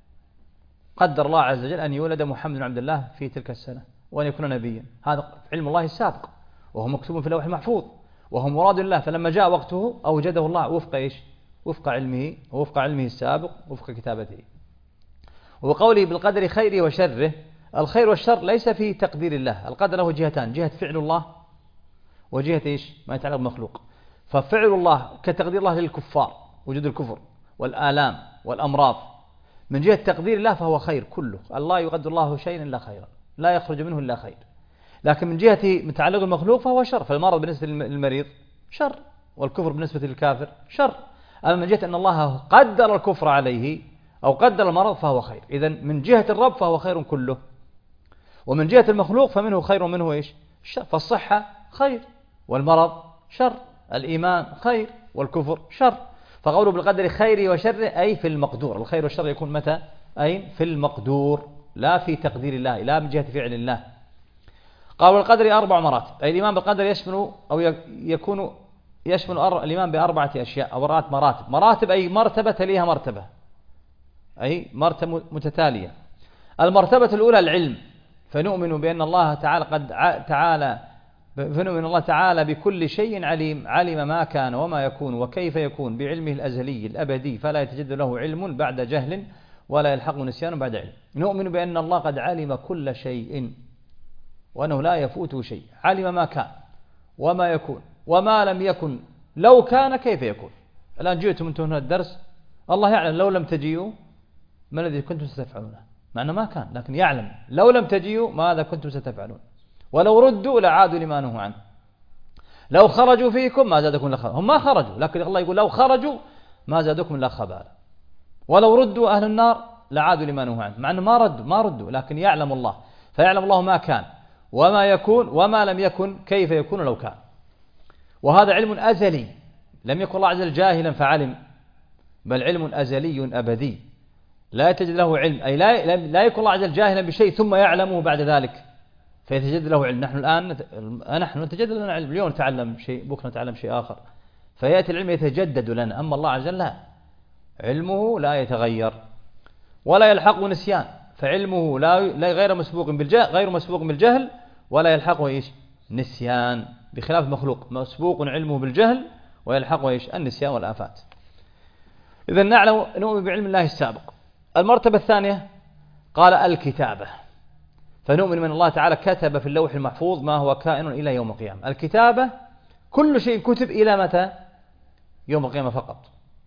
قدر الله عز وجل أن يولد محمد بن عبد الله في تلك السنة وأن يكون نبيا، هذا علم الله السابق وهو مكتوب في اللوح المحفوظ وهو مراد الله، فلما جاء وقته أوجده الله وفق إيش؟ وفق علمه، وفق علمه السابق، وفق كتابته. وقوله بالقدر خيره وشره، الخير والشر ليس في تقدير الله، القدر له جهتان، جهة فعل الله وجهة إيش؟ ما يتعلق بمخلوق. ففعل الله كتقدير الله للكفار، وجود الكفر والآلام والأمراض، من جهة تقدير الله فهو خير كله، الله يقدر الله شيئا إلا خيرا، لا يخرج منه إلا خير. لكن من جهة متعلق بالمخلوق فهو شر، فالمرض بالنسبة للمريض شر، والكفر بالنسبة للكافر شر. أما من جهة أن الله قدر الكفر عليه أو قدر المرض فهو خير. إذن من جهة الرب فهو خير كله، ومن جهة المخلوق فمنه خير ومنه إيش؟ الشر. فالصحة خير والمرض شر، الإيمان خير والكفر شر. فقوله بالقدر خيره وشره أي في المقدور، الخير والشر يكون متى؟ أي في المقدور، لا في تقدير الله، لا من جهة فعل الله. قال والقدر أربع مراتب، أي الإيمان بالقدر يشمل أو يكون يشمل الإيمان بأربعة أشياء أو أربعة مراتب. مراتب أي مرتبة تليها مرتبة، أي مرتبة متتالية. المرتبة الأولى العلم، فنؤمن بأن الله تعالى قد تعالى فنؤمن الله تعالى بكل شيء عليم، علم ما كان وما يكون وكيف يكون بعلمه الأزلي الأبدي، فلا يتجدد له علم بعد جهل ولا يلحقه نسيان بعد علم. نؤمن بأن الله قد علم كل شيء وأنه لا يفوته شيء، علم ما كان وما يكون وما لم يكن لو كان كيف يكون. الآن جئتم أنتم هنا الدرس، الله يعلم لو لم تجيوا ما الذي كنتم ستفعلونه، مع أنه ما كان، لكن يعلم لو لم تجيوا ماذا كنتم ستفعلون. ولو ردوا لعادوا لما نهوا عنه، لو خرجوا فيكم ما زادكم إلا خبالا. هم ما خرجوا، لكن الله يقول لو خرجوا ما زادكم إلا خبالا. ولو ردوا أهل النار لعادوا لما نهوا عنه، مع أنه ما ردوا ما ردوا لكن يعلم الله. فيعلم الله ما كان وما يكون وما لم يكن كيف يكون لو كان. وهذا علم أزلي، لم يكن الله عز وجل جاهلا فعلم، بل علم أزلي أبدي لا يتجد له علم، أي لا, لا يكون الله عز وجل جاهلا بشيء ثم يعلمه بعد ذلك فيتجدد له علم. نحن الآن نحن نتجدد لنا علم، اليوم نتعلم شيء بكرة نتعلم شيء آخر، فيأتي العلم يتجدد لنا. أما الله عز وجل لا، علمه لا يتغير ولا يلحقه نسيان، فعلمه لا غير مسبوق بالجهل غير مسبوق بالجهل ولا يلحقه إيش؟ نسيان، بخلاف المخلوق مسبوق علمه بالجهل ويلحقه إيش؟ النسيان والآفات. إذا نعلم نؤمن بعلم الله السابق. المرتبة الثانية قال الكتابة، فنؤمن من الله تعالى كتب في اللوح المحفوظ ما هو كائن إلى يوم القيامة. الكتابة كل شيء كتب إلى متى؟ يوم القيامة فقط.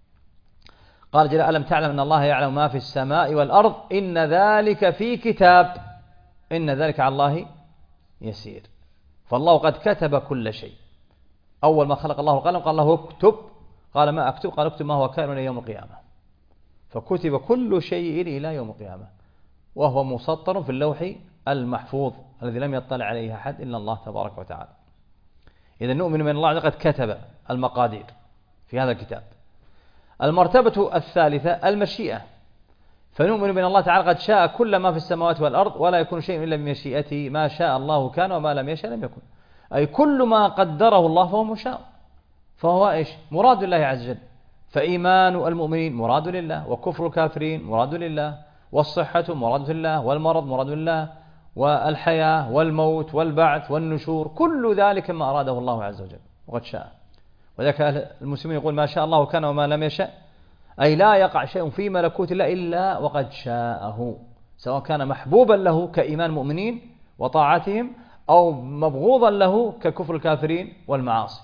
قال جل ألم تعلم أن الله يعلم ما في السماء والأرض إن ذلك في كتاب إن ذلك على الله يسير. فالله قد كتب كل شيء. أول ما خلق الله القلم قال له اكتب، قال ما أكتب؟ قال اكتب ما هو كائن إلى يوم القيامة. فكتب كل شيء إلى يوم القيامة وهو مسطر في اللوح المحفوظ الذي لم يطلع عليه أحد إلا الله تبارك وتعالى. إذا نؤمن من الله قد كتب المقادير في هذا الكتاب. المرتبة الثالثة المشيئة، فنؤمن بأن الله تعالى قد شاء كل ما في السماوات والأرض ولا يكون شيء إلا بمشيئته، ما شاء الله كان وما لم يشاء لم يكن. أي كل ما قدره الله فهو مشاء، فهو إيش؟ مراد الله عز وجل. فإيمان المؤمنين مراد لله، وكفر الكافرين مراد لله، والصحة مراد لله، والمرض مراد لله، والحياة والموت والبعث والنشور، كل ذلك ما أراده الله عز وجل وقد شاء. وذلك المسلمين يقول ما شاء الله كان وما لم يشاء، أي لا يقع شيء في ملكوت الله إلا وقد شاءه، سواء كان محبوبا له كإيمان المؤمنين وطاعتهم أو مبغوضا له ككفر الكافرين والمعاصي.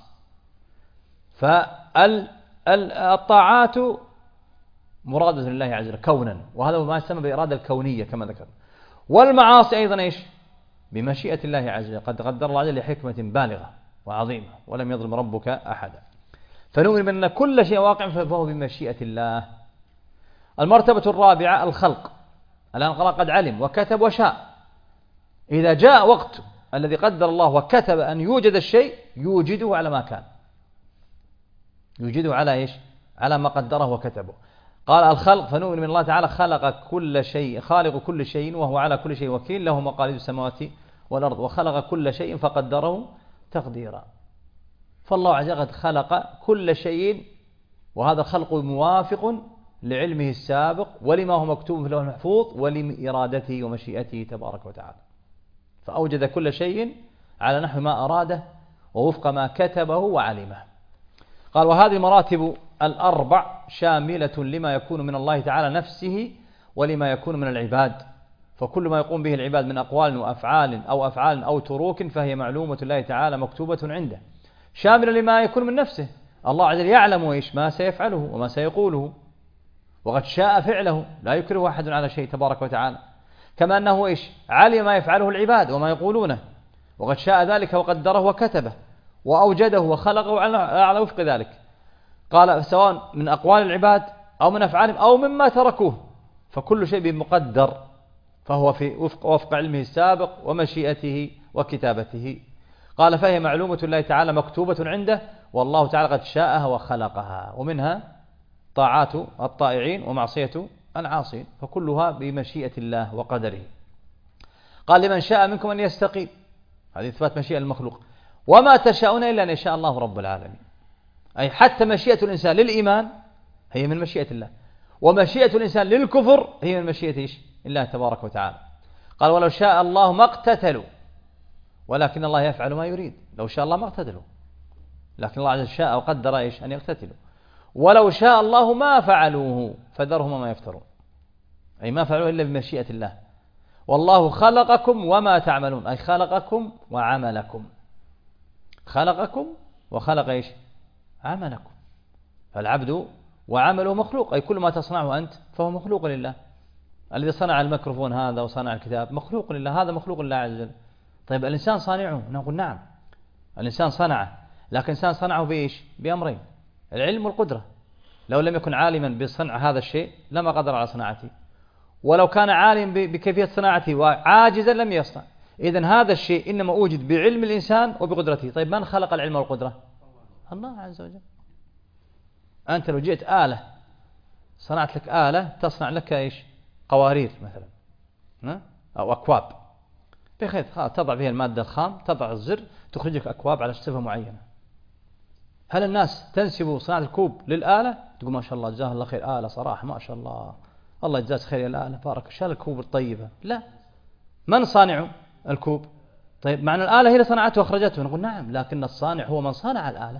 فالطاعات مرادة لله عز وجل كونا، وهذا ما يسمى بالإرادة الكونية كما ذكر. والمعاصي أيضا إيش؟ بمشيئة الله عز وجل، قد قدر الله عز وجل لحكمة بالغة وعظيمة ولم يظلم ربك أحدا. فنؤمن بأن كل شيء واقع فهو بمشيئة الله. المرتبة الرابعة الخلق، الآن الله قد علم وكتب وشاء، إذا جاء وقت الذي قدر الله وكتب أن يوجد الشيء يوجده على ما كان، يوجده على إيش؟ على ما قدره وكتبه. قال الخلق فنؤمن من الله تعالى خلق كل شيء، خالق كل شيء وهو على كل شيء وكيل، له مقاليد السماوات والأرض، وخلق كل شيء فقدره تقديرا. فالله عز وجل خلق كل شيء، وهذا الخلق موافق لعلمه السابق ولما هو مكتوب في اللوح المحفوظ ولإرادته ومشيئته تبارك وتعالى، فأوجد كل شيء على نحو ما أراده ووفق ما كتبه وعلمه. قال وهذه المراتب الأربع شاملة لما يكون من الله تعالى نفسه ولما يكون من العباد، فكل ما يقوم به العباد من أقوال وأفعال أو أفعال أو تروك فهي معلومة الله تعالى مكتوبة عنده، شاملة لما يكون من نفسه. الله عز وجل يعلم إيش ما سيفعله وما سيقوله، وقد شاء فعله، لا يكره أحد على شيء تبارك وتعالى، كما أنه إيش علم ما يفعله العباد وما يقولونه، وقد شاء ذلك وقدره وكتبه وأوجده وخلقه على وفق ذلك. قال سواء من أقوال العباد أو من أفعالهم أو مما تركوه، فكل شيء مقدر، فهو في وفق, وفق علمه السابق ومشيئته وكتابته. قال فهي معلومة الله تعالى مكتوبة عنده، والله تعالى قد شاءها وخلقها، ومنها طاعات الطائعين ومعصية العاصين، فكلها بمشيئة الله وقدره. قال لمن شاء منكم أن يستقيم، هذه إثبات مشيئة المخلوق، وما تشاءون إلا أن يشاء الله رب العالمين، أي حتى مشيئة الإنسان للإيمان هي من مشيئة الله، ومشيئة الإنسان للكفر هي من مشيئة إيش؟ الله تبارك وتعالى. قال ولو شاء الله ما اقتتلوا ولكن الله يفعل ما يريد. لو شاء الله ما اقتتلوا، لكن الله عز وجل شاء وقدر إيش؟ أن يقتتلوا. ولو شاء الله ما فعلوه فذرهم ما يفترون، أي ما فعلوه إلا بمشيئة الله. والله خلقكم وما تعملون، أي خلقكم وعملكم، خلقكم وخلق إيش؟ عملكم. فالعبد وعمله مخلوق، أي كل ما تصنعه أنت فهو مخلوق لله. الذي صنع الميكروفون هذا وصنع الكتاب مخلوق لله، هذا مخلوق لله عز وجل. طيب الإنسان صانعه؟ نقول نعم الإنسان صنعه، لكن الإنسان صنعه بإيش؟ بأمرين: العلم والقدرة. لو لم يكن عالما بصنع هذا الشيء لما قدر على صناعته، ولو كان عالم بكيفية صناعته وعاجزا لم يصنع. إذن هذا الشيء إنما أوجد بعلم الإنسان وبقدرته. طيب من خلق العلم والقدرة؟ الله عز وجل. أنت لو جئت آلة صنعت لك آلة تصنع لك إيش؟ قوارير مثلا أو أكواب، بخير تضع فيها المادة الخام، تضع الزر تخرج لك أكواب على صفة معينة. هل الناس تنسب صناعة الكوب للآلة؟ تقول ما شاء الله جزاه الله خير، آلة صراحة ما شاء الله، الله يجزاك خير يا الآلة، بارك شال الكوب الطيبة. لا، من صانع الكوب؟ طيب معنى الآلة هي اللي صنعته وأخرجته، نقول نعم، لكن الصانع هو من صنع الآلة.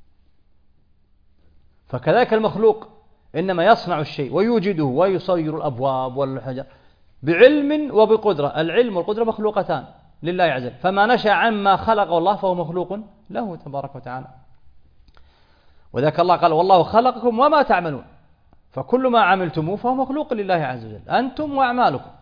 فكذلك المخلوق إنما يصنع الشيء ويوجده ويصير الأبواب والحجر بعلم وبقدرة. العلم والقدرة مخلوقتان لله عز وجل، فما نشأ عما خلقه الله فهو مخلوق له تبارك وتعالى. وذاك الله قال والله خلقكم وما تعملون، فكل ما عملتموه فهو مخلوق لله عز وجل، أنتم وأعمالكم.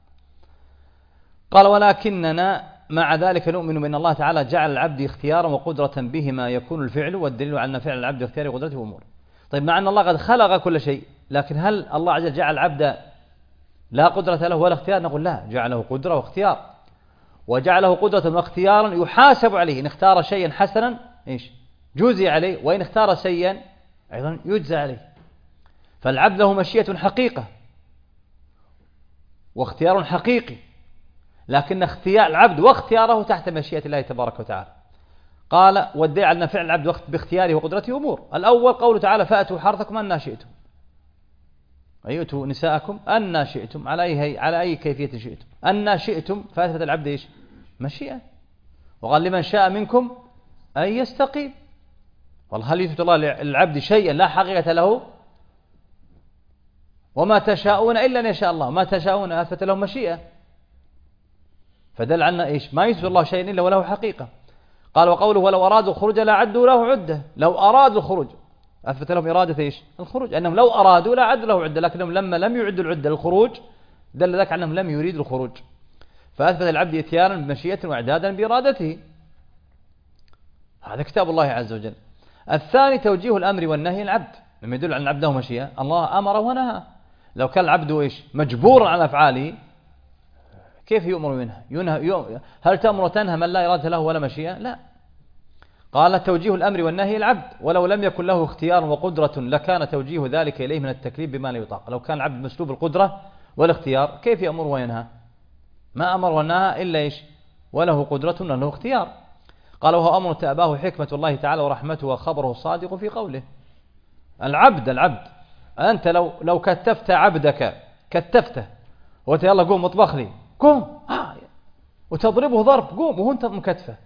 قال ولكننا مع ذلك نؤمن بأن الله تعالى جعل العبد اختيارا وقدرة بهما يكون الفعل، والدليل على أن فعل العبد اختيار وقدرته أمور. طيب مع أن الله قد خلق كل شيء، لكن هل الله عز وجل جعل العبد لا قدرة له ولا اختيار؟ نقول لا، جعله قدرة واختيار، وجعله قدرة واختيارا يحاسب عليه. إن اختار شيئا حسنا إيش؟ جوزي عليه، وإن اختار سيئا أيضا يجزى عليه. فالعبد له مشيئة حقيقة واختيار حقيقي، لكن اختيار العبد واختياره تحت مشيئة الله تبارك وتعالى. قال والدليل على أن فعل العبد باختياره وقدرته أمور. الأول قوله تعالى فأتوا حرثكم أن شئتم، أي أتوا نساءكم أن شئتم، على أي على أي كيفية شئتم، أن شئتم، فأثبت العبد إيش؟ مشيئة. وقال لمن شاء منكم أن يستقيم. والله هل يثبت الله للعبد شيئا لا حقيقة له؟ وما تشاءون إلا أن يشاء الله، ما تشاءون أثبت له مشيئة، فدل عنا إيش؟ ما يثبت الله شيئا إلا وله حقيقة. قال وقوله ولو أرادوا الخروج لا عدوا له عدة، لو أرادوا الخروج أثبت لهم إرادة إيش؟ الخروج، أنهم لو أرادوا لا عدوا له عدة، لكنهم لما لم يعدوا العدة للخروج دل ذلك أنهم لم يريدوا الخروج، فأثبت العبد إتيانا بمشيئة وإعدادا بإرادته. هذا كتاب الله عز وجل. الثاني توجيه الأمر والنهي العبد، لما يدل على العبد له مشيئة، الله أمر ونهى. لو كان العبد إيش؟ مجبورا على أفعاله كيف يؤمر منها؟ ينهى. هل تأمر وتنهى من لا إرادة له ولا مشيئة؟ لا. قال توجيه الأمر والنهي العبد، ولو لم يكن له اختيار وقدرة لكان توجيه ذلك إليه من التكليف بما لا يطاق. لو كان العبد مسلوب القدرة والاختيار كيف يأمر وينهى؟ ما أمر ونهى إلا إيش؟ وله قدرة وله اختيار. قال وهو أمر تأباه حكمة الله تعالى ورحمته وخبره الصادق في قوله. العبد العبد أنت لو لو كتفت عبدك كتفته وقلت يلا قوم اطبخ لي، قوم آه وتضربه ضرب قوم وهو أنت مكتفه،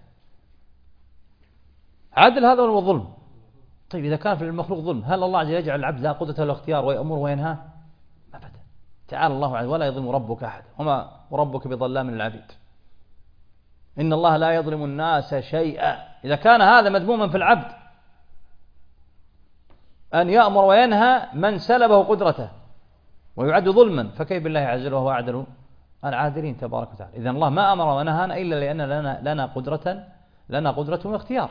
عدل هذا ولا ظلم؟ طيب إذا كان في المخلوق ظلم، هل الله عز وجل يجعل العبد لا قدرة له اختيار ويأمر وينهى؟ أبدا. تعالى الله عز وجل ولا يظلم ربك أحد وما ربك بظلام للعبيد. إن الله لا يظلم الناس شيئا. إذا كان هذا مذموما في العبد أن يأمر وينهى من سلبه قدرته ويعد ظلما، فكيف بالله عز وجل وهو أعدل العادلين تبارك وتعالى. إذن الله ما أمر ونهانا إلا لأن لنا, لنا قدرة لنا قدرة واختيار.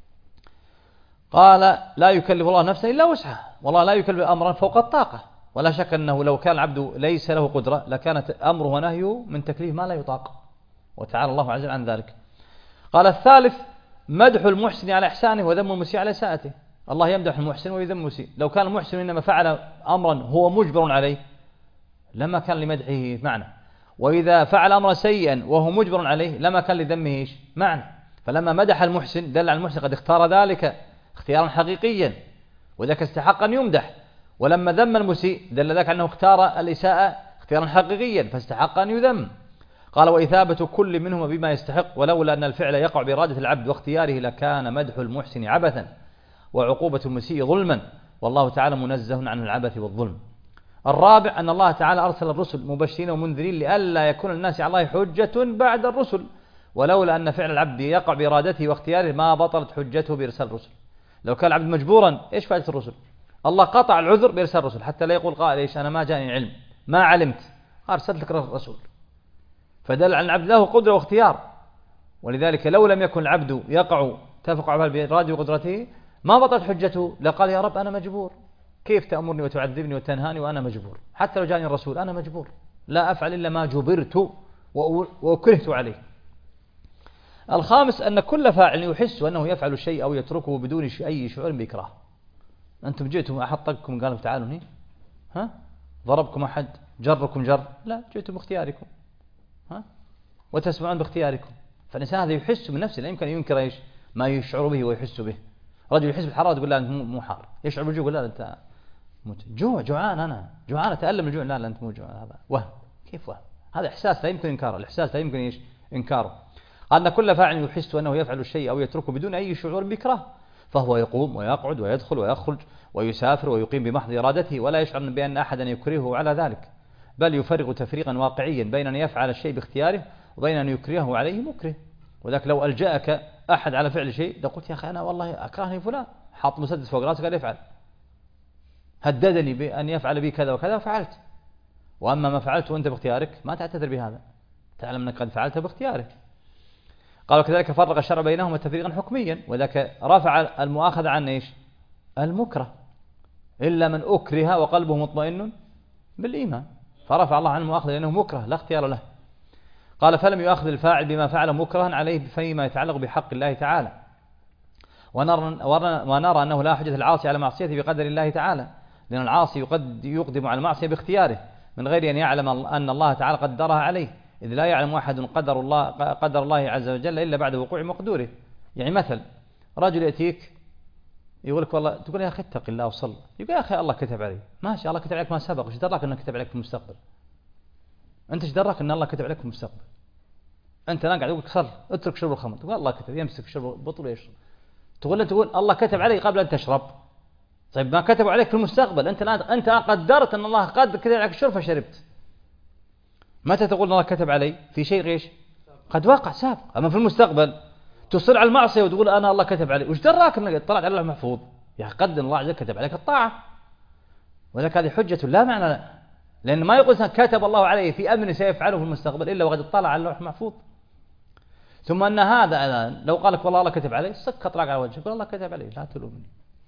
قال لا يكلف الله نفسا إلا وسعها، والله لا يكلف أمرا فوق الطاقة. ولا شك أنه لو كان العبد ليس له قدرة لكانت أمره ونهيه من تكليف ما لا يطاق، وتعالى الله عز وجل عن ذلك. قال الثالث مدح المحسن على إحسانه وذم المسيء على إساءته. الله يمدح المحسن ويذم المسيء. لو كان المحسن إنما فعل أمرا هو مجبر عليه لما كان لمدحه معنى، وإذا فعل أمرا سيئا وهو مجبر عليه لما كان لذمه معنى. فلما مدح المحسن دل على المحسن قد اختار ذلك اختيارا حقيقيا وذاك استحق أن يمدح، ولما ذم المسيء دل ذلك أنه اختار الإساءة اختيارا حقيقيا فاستحق أن يذم. قال وإثابة كل منهما بما يستحق، ولولا أن الفعل يقع بإرادة العبد واختياره لكان مدح المحسن عبثا وعقوبة المسيء ظلما، والله تعالى منزه عن العبث والظلم. الرابع أن الله تعالى أرسل الرسل مبشرين ومنذرين لئلا يكون الناس على الله حجة بعد الرسل، ولولا أن فعل العبد يقع بإرادته واختياره ما بطلت حجته بإرسال الرسل. لو كان العبد مجبورا إيش فائدة الرسل؟ الله قطع العذر بإرسال الرسل حتى لا يقول قائل إيش أنا ما جاني علم ما علمت أرسلت لك الرسول، فدل على العبد له قدرة واختيار. ولذلك لو لم يكن العبد يقع تفق عمل بإرادته وقدرته ما بطلت حجته لقال يا رب أنا مجبور، كيف تأمرني وتعذبني وتنهاني وأنا مجبور؟ حتى لو جاني الرسول أنا مجبور لا أفعل إلا ما جبرت وأكرهت عليه. الخامس أن كل فاعل يحس أنه يفعل الشيء أو يتركه بدون أي شعور بإكراه. أنتم جئتم أحد طقكم قالوا تعالوا هنا، ها ضربكم أحد جركم جر، لا جئتم باختياركم، ها وتسمعون باختياركم. فالإنسان هذا يحس من نفسه، لا يمكن ينكر إيش ما يشعر به ويحس به. رجل يحس بالحرارة تقول لا أنت مو حار، يشعر بالجوع يقول لا أنت جوع جوعان أنا جوعان أتألم الجوع، لا لا أنت مو جوعان، هذا وهم. كيف وهم؟ هذا إحساس لا يمكن إنكاره، الإحساس لا يمكن إيش إنكاره. أن كل فاعل يحس أنه يفعل الشيء أو يتركه بدون أي شعور بإكراه، فهو يقوم ويقعد ويدخل ويخرج ويسافر ويقيم بمحض إرادته ولا يشعر بأن أحدا يكرهه على ذلك، بل يفرق تفريقا واقعيا بين أن يفعل الشيء باختياره وبين أن يكرهه عليه مكره. وذلك لو ألجأك أحد على فعل شيء لو قلت يا أخي أنا والله أكرهني فلان، حاط مسدس فوق راسك قال يفعل، هددني بأن يفعل بي كذا وكذا وفعلت. وأما ما فعلت وأنت باختيارك ما تعتذر بهذا، تعلم أنك قد فعلت باختيارك. قالوا كذلك فرق الشرع بينهما تفريقا حكميا، وذاك رفع المؤاخذة عن إيش المكره إلا من أكره وقلبه مطمئن بالإيمان، فرفع الله عن المؤاخذة لأنه مكره لا اختيار له. قال فلم يؤاخذ الفاعل بما فعل مكرها عليه فيما يتعلق بحق الله تعالى، ونرى, ونرى أنه لا حجة العاصي على معصيته بقدر الله تعالى، لأن العاصي قد يقدم على المعصية باختياره من غير أن يعلم أن الله تعالى قدرها عليه، إذ لا يعلم أحد قدر الله, قدر الله عز وجل إلا بعد وقوع مقدوره. يعني مثل رجل يأتيك يقول لك والله تقول يا أخي اتق الله وصل، يقول يا أخي الله كتب علي، ماشي الله كتب عليك ما سبق، وش دراك أنه كتب عليك في المستقبل؟ أنت ايش دراك أن الله كتب عليك في المستقبل؟ أنت لا قاعد يقول لك صل اترك شرب الخمر، تقول الله كتب يمسك شرب بطل ويشرب، تقول أنت تقول الله كتب علي قبل أن تشرب. طيب ما كتب عليك في المستقبل، أنت لا أنت قدرت أن الله قد كتب عليك الشرب فشربت. متى تقول الله كتب علي في شيء غيش قد وقع سابق؟ أما في المستقبل تصر على المعصية وتقول أنا الله كتب علي، وش دراك أنك طلعت على الله محفوظ؟ يا قد الله عز وجل كتب عليك الطاعة، ولك هذه حجة لا معنى لها، لأن ما يقول كتب الله عليه في أمر سيفعله في المستقبل إلا وقد اطلع على اللوح محفوظ. ثم أن هذا الآن لو قالك والله الله كتب عليه صك اطلق على وجهك يقول الله كتب عليه لا تلومني.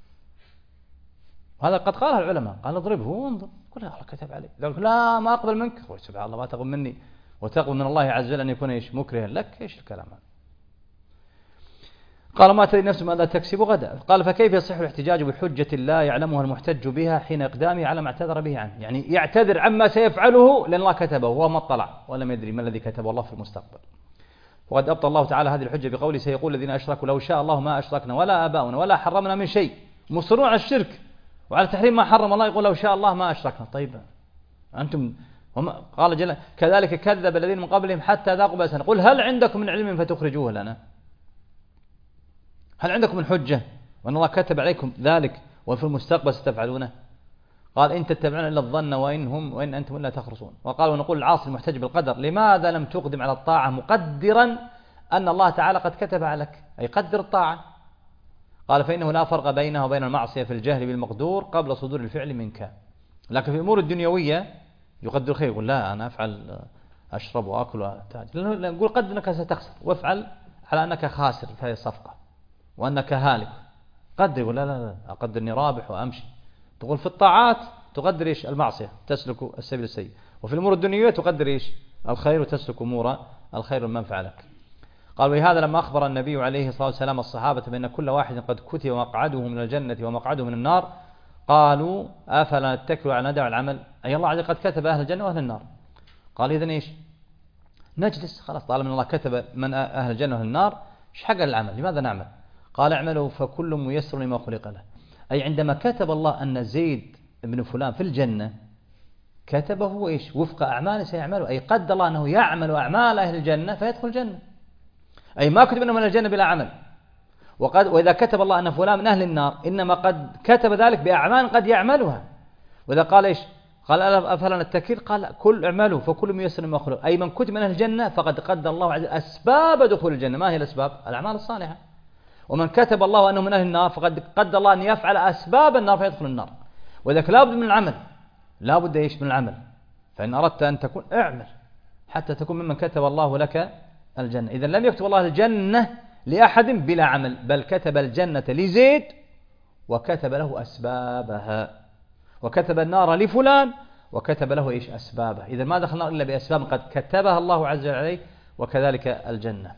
وهذا قد قالها العلماء، قال اضربه وانظر قل الله كتب عليه، قال لا ما أقبل منك، سبحان الله ما تقبل مني وتقبل من الله عز وجل أن يكون إيش مكرها لك، إيش الكلام هذا؟ قال ما تدري نفس ماذا تكسب غدا. قال فكيف يصح الاحتجاج بحجة لا يعلمها المحتج بها حين إقدامه على ما اعتذر به عنه؟ يعني يعتذر عما سيفعله لأن الله كتبه وهو ما اطلع ولم يدري ما الذي كتبه الله في المستقبل. وقد أبطل الله تعالى هذه الحجة بقوله سيقول الذين أشركوا لو شاء الله ما أشركنا ولا آباؤنا ولا حرمنا من شيء، مصرون على الشرك وعلى تحريم ما حرم الله، يقول لو شاء الله ما أشركنا. طيب أنتم قال جل كذلك كذب الذين من قبلهم حتى ذاقوا بأسنا قل هل عندكم من علم فتخرجوه لنا؟ هل عندكم من حجة وأن الله كتب عليكم ذلك وفي المستقبل ستفعلونه؟ قال إن تتبعون إلا الظن وإن هم وإن أنتم إلا تخرصون. وقال ونقول العاصي المحتج بالقدر لماذا لم تقدم على الطاعة مقدرا أن الله تعالى قد كتب عليك، أي قدر الطاعة. قال فإنه لا فرق بينه وبين المعصية في الجهل بالمقدور قبل صدور الفعل منك، لكن في الأمور الدنيوية يقدر الخير، يقول لا أنا أفعل أشرب وأكل وأحتاج، يقول قد أنك ستخسر وافعل على أنك خاسر في هذه الصفقة وأنك هالك، قدر، يقول لا لا لا أقدر أني رابح وأمشي. تقول في الطاعات تقدر إيش المعصية تسلك السبيل السيء، وفي الأمور الدنيوية تقدر إيش الخير وتسلك أمور الخير والمنفعة لك. قال ولهذا لما أخبر النبي عليه الصلاة والسلام الصحابة بأن كل واحد قد كتب مقعده من الجنة ومقعده من النار قالوا أفلا نتكل على ندع العمل، أي الله عز وجل قد كتب أهل الجنة وأهل النار. قال إذن إيش نجلس خلاص طالما أن الله كتب من أهل الجنة وأهل النار إيش حق العمل لماذا نعمل؟ قال اعملوا فكل ميسر لما خلق له، أي عندما كتب الله أن زيد بن فلان في الجنة كتبه إيش وفق أعمال سيعمله، أي قد الله أنه يعمل أعمال أهل الجنة فيدخل الجنة، أي ما كتب أنه من الجنة بلا عمل. وقد وإذا كتب الله أن فلان من أهل النار إنما قد كتب ذلك بأعمال قد يعملها. وإذا قال إيش قال أفلا نتكل قال كل اعملوا فكل ميسر لما خلق، أي من كتب من أهل الجنة فقد قدر الله عز وجل أسباب دخول الجنة. ما هي الأسباب؟ الأعمال الصالحة. ومن كتب الله أنه من أهل النار فقد قدر الله أن يفعل أسباب النار فيدخل النار. وذلك لابد من العمل، لابد إيش من العمل. فإن أردت أن تكون اعمل حتى تكون ممن كتب الله لك الجنة. إذا لم يكتب الله الجنة لأحد بلا عمل، بل كتب الجنة لزيد وكتب له أسبابها، وكتب النار لفلان وكتب له إيش أسبابها. إذا ما دخل النار إلا بأسباب قد كتبها الله عز وجل عليه، وكذلك الجنة.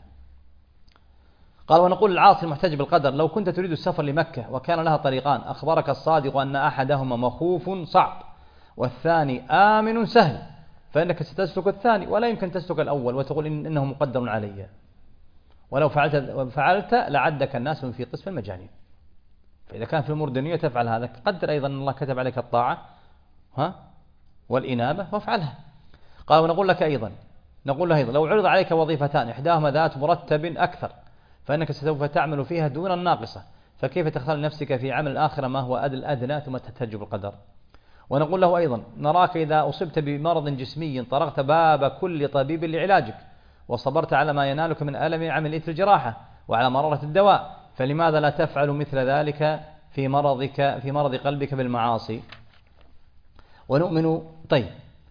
قال ونقول العاصي المحتج بالقدر لو كنت تريد السفر لمكة وكان لها طريقان أخبرك الصادق أن أحدهما مخوف صعب والثاني آمن سهل، فإنك ستسلك الثاني ولا يمكن تسلك الأول وتقول إن إنه مقدر علي، ولو فعلت, فعلت لعدك الناس في قسم المجانين. فإذا كان في الأمور الدنيا تفعل هذا قدر أيضا الله كتب عليك الطاعة ها والإنابة وافعلها. قال ونقول لك أيضا نقول له أيضا لو عرض عليك وظيفتان إحداهما ذات مرتب أكثر فإنك سوف تعمل فيها دون الناقصة، فكيف تختار لنفسك في عمل الآخرة ما هو أدل أدنى ثم تحتج بالقدر. ونقول له أيضا نراك إذا أصبت بمرض جسمي طرقت باب كل طبيب لعلاجك وصبرت على ما ينالك من ألم عملية الجراحة وعلى مرارة الدواء، فلماذا لا تفعل مثل ذلك في مرضك في مرض قلبك بالمعاصي؟ ونؤمن. طيب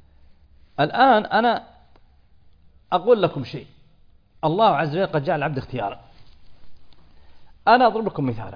الآن أنا أقول لكم شيء، الله عز وجل قد جعل العبد اختيارا. أنا أضرب لكم مثالا،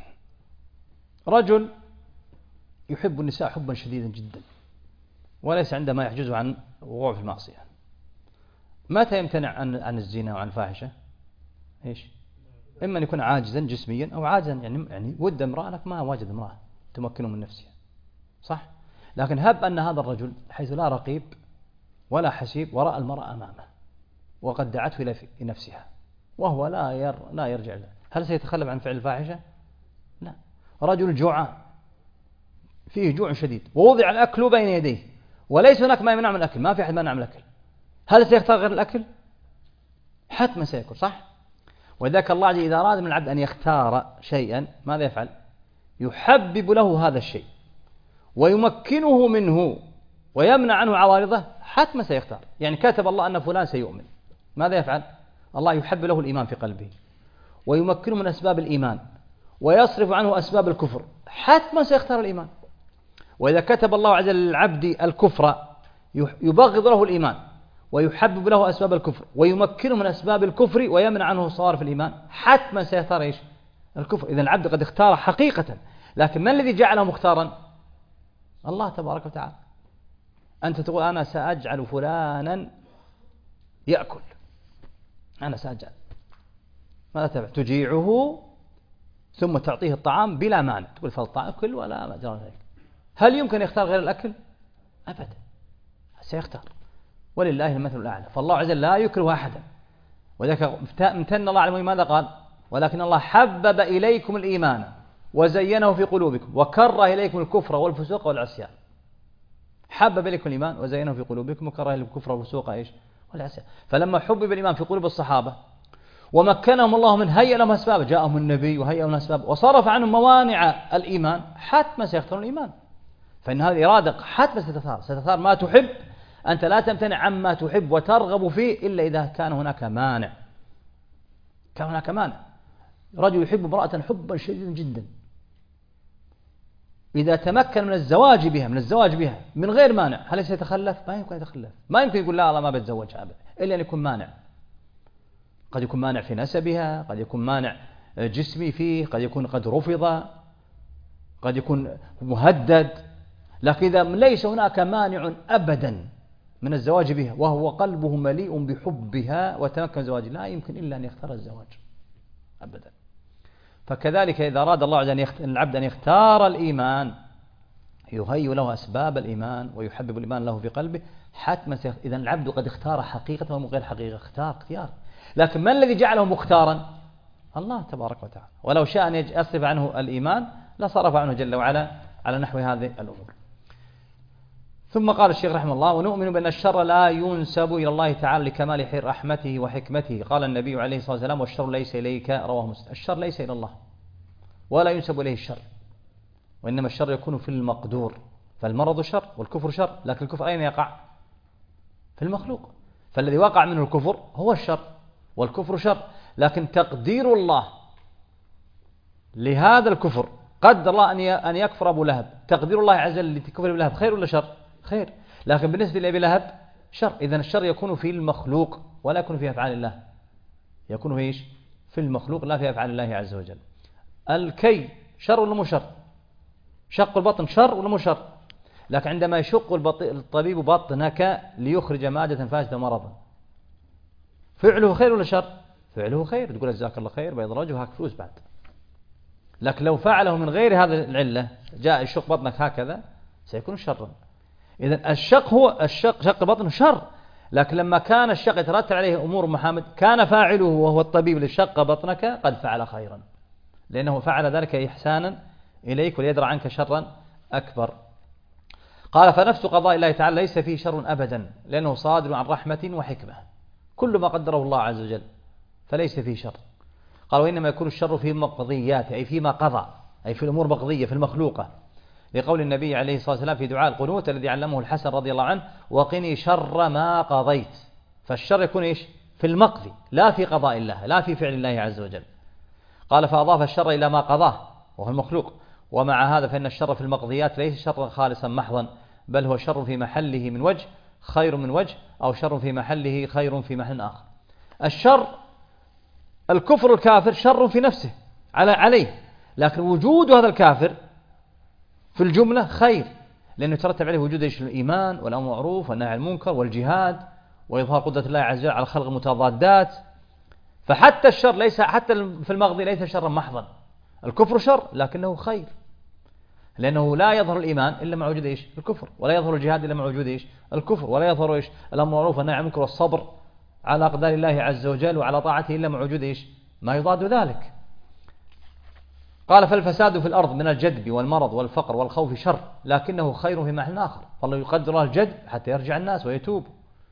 رجل يحب النساء حبا شديدا جدا وليس عنده ما يحجزه عن وقوع في المعصية، متى يمتنع عن عن الزنا وعن الفاحشة؟ إيش؟ إما أن يكون عاجزا جسميا أو عاجزا يعني يعني ود امرأة لك ما وجد امرأة تمكنه من نفسها، صح؟ لكن هب أن هذا الرجل حيث لا رقيب ولا حسيب ورأى المرأة أمامه وقد دعته إلى نفسها وهو لا ير لا يرجع له، هل سيتخلف عن فعل الفاحشة؟ لا. رجل جوعان فيه جوع شديد ووضع الأكل بين يديه وليس هناك ما يمنع من الأكل، ما في أحد منع من الأكل، هل سيختار غير الأكل؟ حتما سيأكل، صح؟ وذاك الله عز وجل إذا أراد من العبد أن يختار شيئا ماذا يفعل؟ يحبب له هذا الشيء ويمكنه منه ويمنع عنه عوارضه، حتما سيختار. يعني كتب الله أن فلان سيؤمن، ماذا يفعل؟ الله يحب له الإيمان في قلبه ويمكنه من أسباب الإيمان ويصرف عنه أسباب الكفر، حتما سيختار الإيمان. وإذا كتب الله عز وجل للعبد الكفر يبغض له الإيمان ويحبب له أسباب الكفر ويمكنه من أسباب الكفر ويمنع عنه صوارف الإيمان، حتما سيختار إيش؟ الكفر. إذن العبد قد اختار حقيقة، لكن من الذي جعله مختارا؟ الله تبارك وتعالى. أنت تقول أنا سأجعل فلانا يأكل، أنا سأجعل، ماذا تفعل؟ تجيعه ثم تعطيه الطعام بلا مانع، تقول فالطعام كل ولا ما جرى ذلك. هل يمكن يختار غير الأكل؟ أبدا، سيختار، ولله المثل الأعلى. فالله عز وجل لا يكره أحدا، وذلك امتن الله على المؤمنين ماذا قال؟ ولكن الله حبب إليكم الإيمان وزينه في قلوبكم وكره إليكم الكفر والفسوق والعصيان. حبب إليكم الإيمان وزينه في قلوبكم وكره إليكم الكفر والفسوق إيش؟ والعصيان. فلما حبب الإيمان في قلوب الصحابة ومكنهم الله من هيئ لهم أسباب، جاءهم النبي وهيئ لهم أسباب وصرف عنهم موانع الإيمان، حتما سيختارون الإيمان. فإن هذه الإرادة حتما ستثار، ستثار ما تحب. أنت لا تمتنع عما تحب وترغب فيه إلا إذا كان هناك مانع. كان هناك مانع. رجل يحب امرأة حبا شديدا جدا، إذا تمكن من الزواج بها من الزواج بها من غير مانع، هل سيتخلف؟ ما يمكن يتخلف. ما يمكن يقول لا الله ما بتزوجها أبدا، إلا أن يكون مانع. قد يكون مانع في نسبها، قد يكون مانع جسمي فيه، قد يكون قد رفض، قد يكون مهدد. لكن إذا ليس هناك مانع أبدا من الزواج بها وهو قلبه مليء بحبها وتمكن من زواجها، لا يمكن إلا أن يختار الزواج أبدا. فكذلك إذا أراد الله عز وجل العبد أن يختار الإيمان يهيئ له أسباب الإيمان ويحبب الإيمان له في قلبه حتما. إذا العبد قد اختار حقيقة وغير حقيقة، اختار اختيار. لكن من الذي جعله مختارا؟ الله تبارك وتعالى. ولو شاء أن يصرف عنه الإيمان لصرف عنه جل وعلا على نحو هذه الأمور. ثم قال الشيخ رحمه الله: ونؤمن بأن الشر لا ينسب إلى الله تعالى لكمال رحمته وحكمته. قال النبي عليه الصلاة والسلام: والشر ليس إليك، رواه مسلم. الشر ليس إلى الله ولا ينسب إليه الشر، وإنما الشر يكون في المقدور. فالمرض شر والكفر شر، لكن الكفر أين يقع؟ في المخلوق. فالذي وقع منه الكفر هو الشر والكفر شر، لكن تقدير الله لهذا الكفر، قدر الله أن يكفر أبو لهب، تقدير الله عز وجل لكفر أبو لهب خير ولا شر؟ خير. لكن بالنسبة لأبي لهب شر. إذن الشر يكون في المخلوق ولا يكون في أفعال الله، يكون فيش في المخلوق لا في أفعال الله عز وجل. الكي شر ولا مو شر؟ شق البطن شر ولا مو شر؟ لكن عندما يشق الطبيب بطنك ليخرج مادة فاسدة مرضا، فعله خير ولا شر؟ فعله خير، تقول جزاك الله خير بيض رجل وهاك فلوس بعد. لكن لو فعله من غير هذا العلة، جاء يشق بطنك هكذا، سيكون شرا. إذن الشق هو الشق، شق البطن شر. لكن لما كان الشق يترتب عليه أمور محمد، كان فاعله وهو الطبيب لشق بطنك قد فعل خيرا، لأنه فعل ذلك إحسانا إليك وليدرع عنك شرا أكبر. قال: فنفس قضاء الله تعالى ليس فيه شر أبدا، لأنه صادر عن رحمة وحكمة، كل ما قدره الله عز وجل فليس فيه شر. قال: وإنما يكون الشر في مقضيات، أي فيما قضى، أي في الأمور مقضية في المخلوقة، لقول النبي عليه الصلاة والسلام في دعاء القنوت الذي علمه الحسن رضي الله عنه: وقني شر ما قضيت. فالشر يكون إيش؟ في المقضي، لا في قضاء الله، لا في فعل الله عز وجل. قال: فأضاف الشر إلى ما قضاه وهو المخلوق. ومع هذا فإن الشر في المقضيات ليس شرا خالصا محضا، بل هو شر في محله من وجه خير من وجه، أو شر في محله خير في محل آخر. الشر الكفر الكافر شر في نفسه على عليه، لكن وجود هذا الكافر في الجملة خير، لأنه يترتب عليه وجود إيش؟ الإيمان والأمر بالمعروف والنهي عن المنكر والجهاد وإظهار قدرة الله عز وجل على خلق المتضادات. فحتى الشر ليس حتى في المقضي ليس شرا محضا. الكفر شر لكنه خير، لأنه لا يظهر الإيمان إلا مع وجود إيش؟ الكفر، ولا يظهر الجهاد إلا مع وجود إيش؟ الكفر، ولا يظهر إيش؟ الأمر بالمعروف والنهي عن المنكر والصبر على أقدار الله عز وجل وعلى طاعته إلا مع وجود إيش؟ ما يضاد ذلك. قال: فالفساد في الأرض من الجدب والمرض والفقر والخوف شر، لكنه خير في محل آخر. فالله يقدر الله الجدب حتى يرجع الناس ويتوب،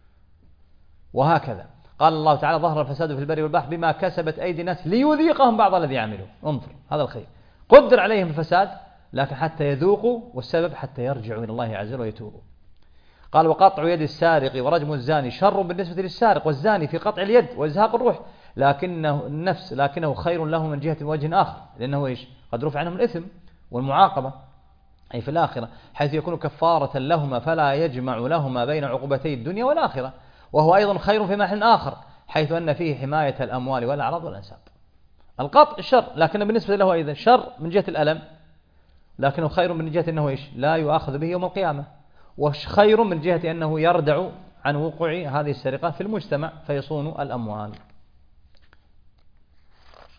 وهكذا. قال الله تعالى: ظهر الفساد في البر والبحر بما كسبت أيدي الناس ليذيقهم بعض الذي عملوا. انظر هذا الخير، قدر عليهم الفساد لكن حتى يذوقوا، والسبب حتى يرجعوا إلى الله عز وجل ويتوبوا. قال: وقطع يد السارق ورجم الزاني شر بالنسبة للسارق والزاني في قطع اليد وإزهاق الروح، لكنه النفس لكنه خير له من جهة وجه آخر، لأنه إيش؟ قد رفع عنهم الإثم والمعاقبة أي في الآخرة، حيث يكون كفارة لهما فلا يجمع لهما بين عقوبتي الدنيا والآخرة. وهو أيضا خير في محل آخر، حيث أن فيه حماية الأموال والأعراض والأنساب. القطع شر، لكن بالنسبة له أيضا شر من جهة الألم، لكنه خير من جهة أنه إيش؟ لا يؤاخذ به يوم القيامة، وخير من جهة أنه يردع عن وقوع هذه السرقة في المجتمع فيصون الأموال.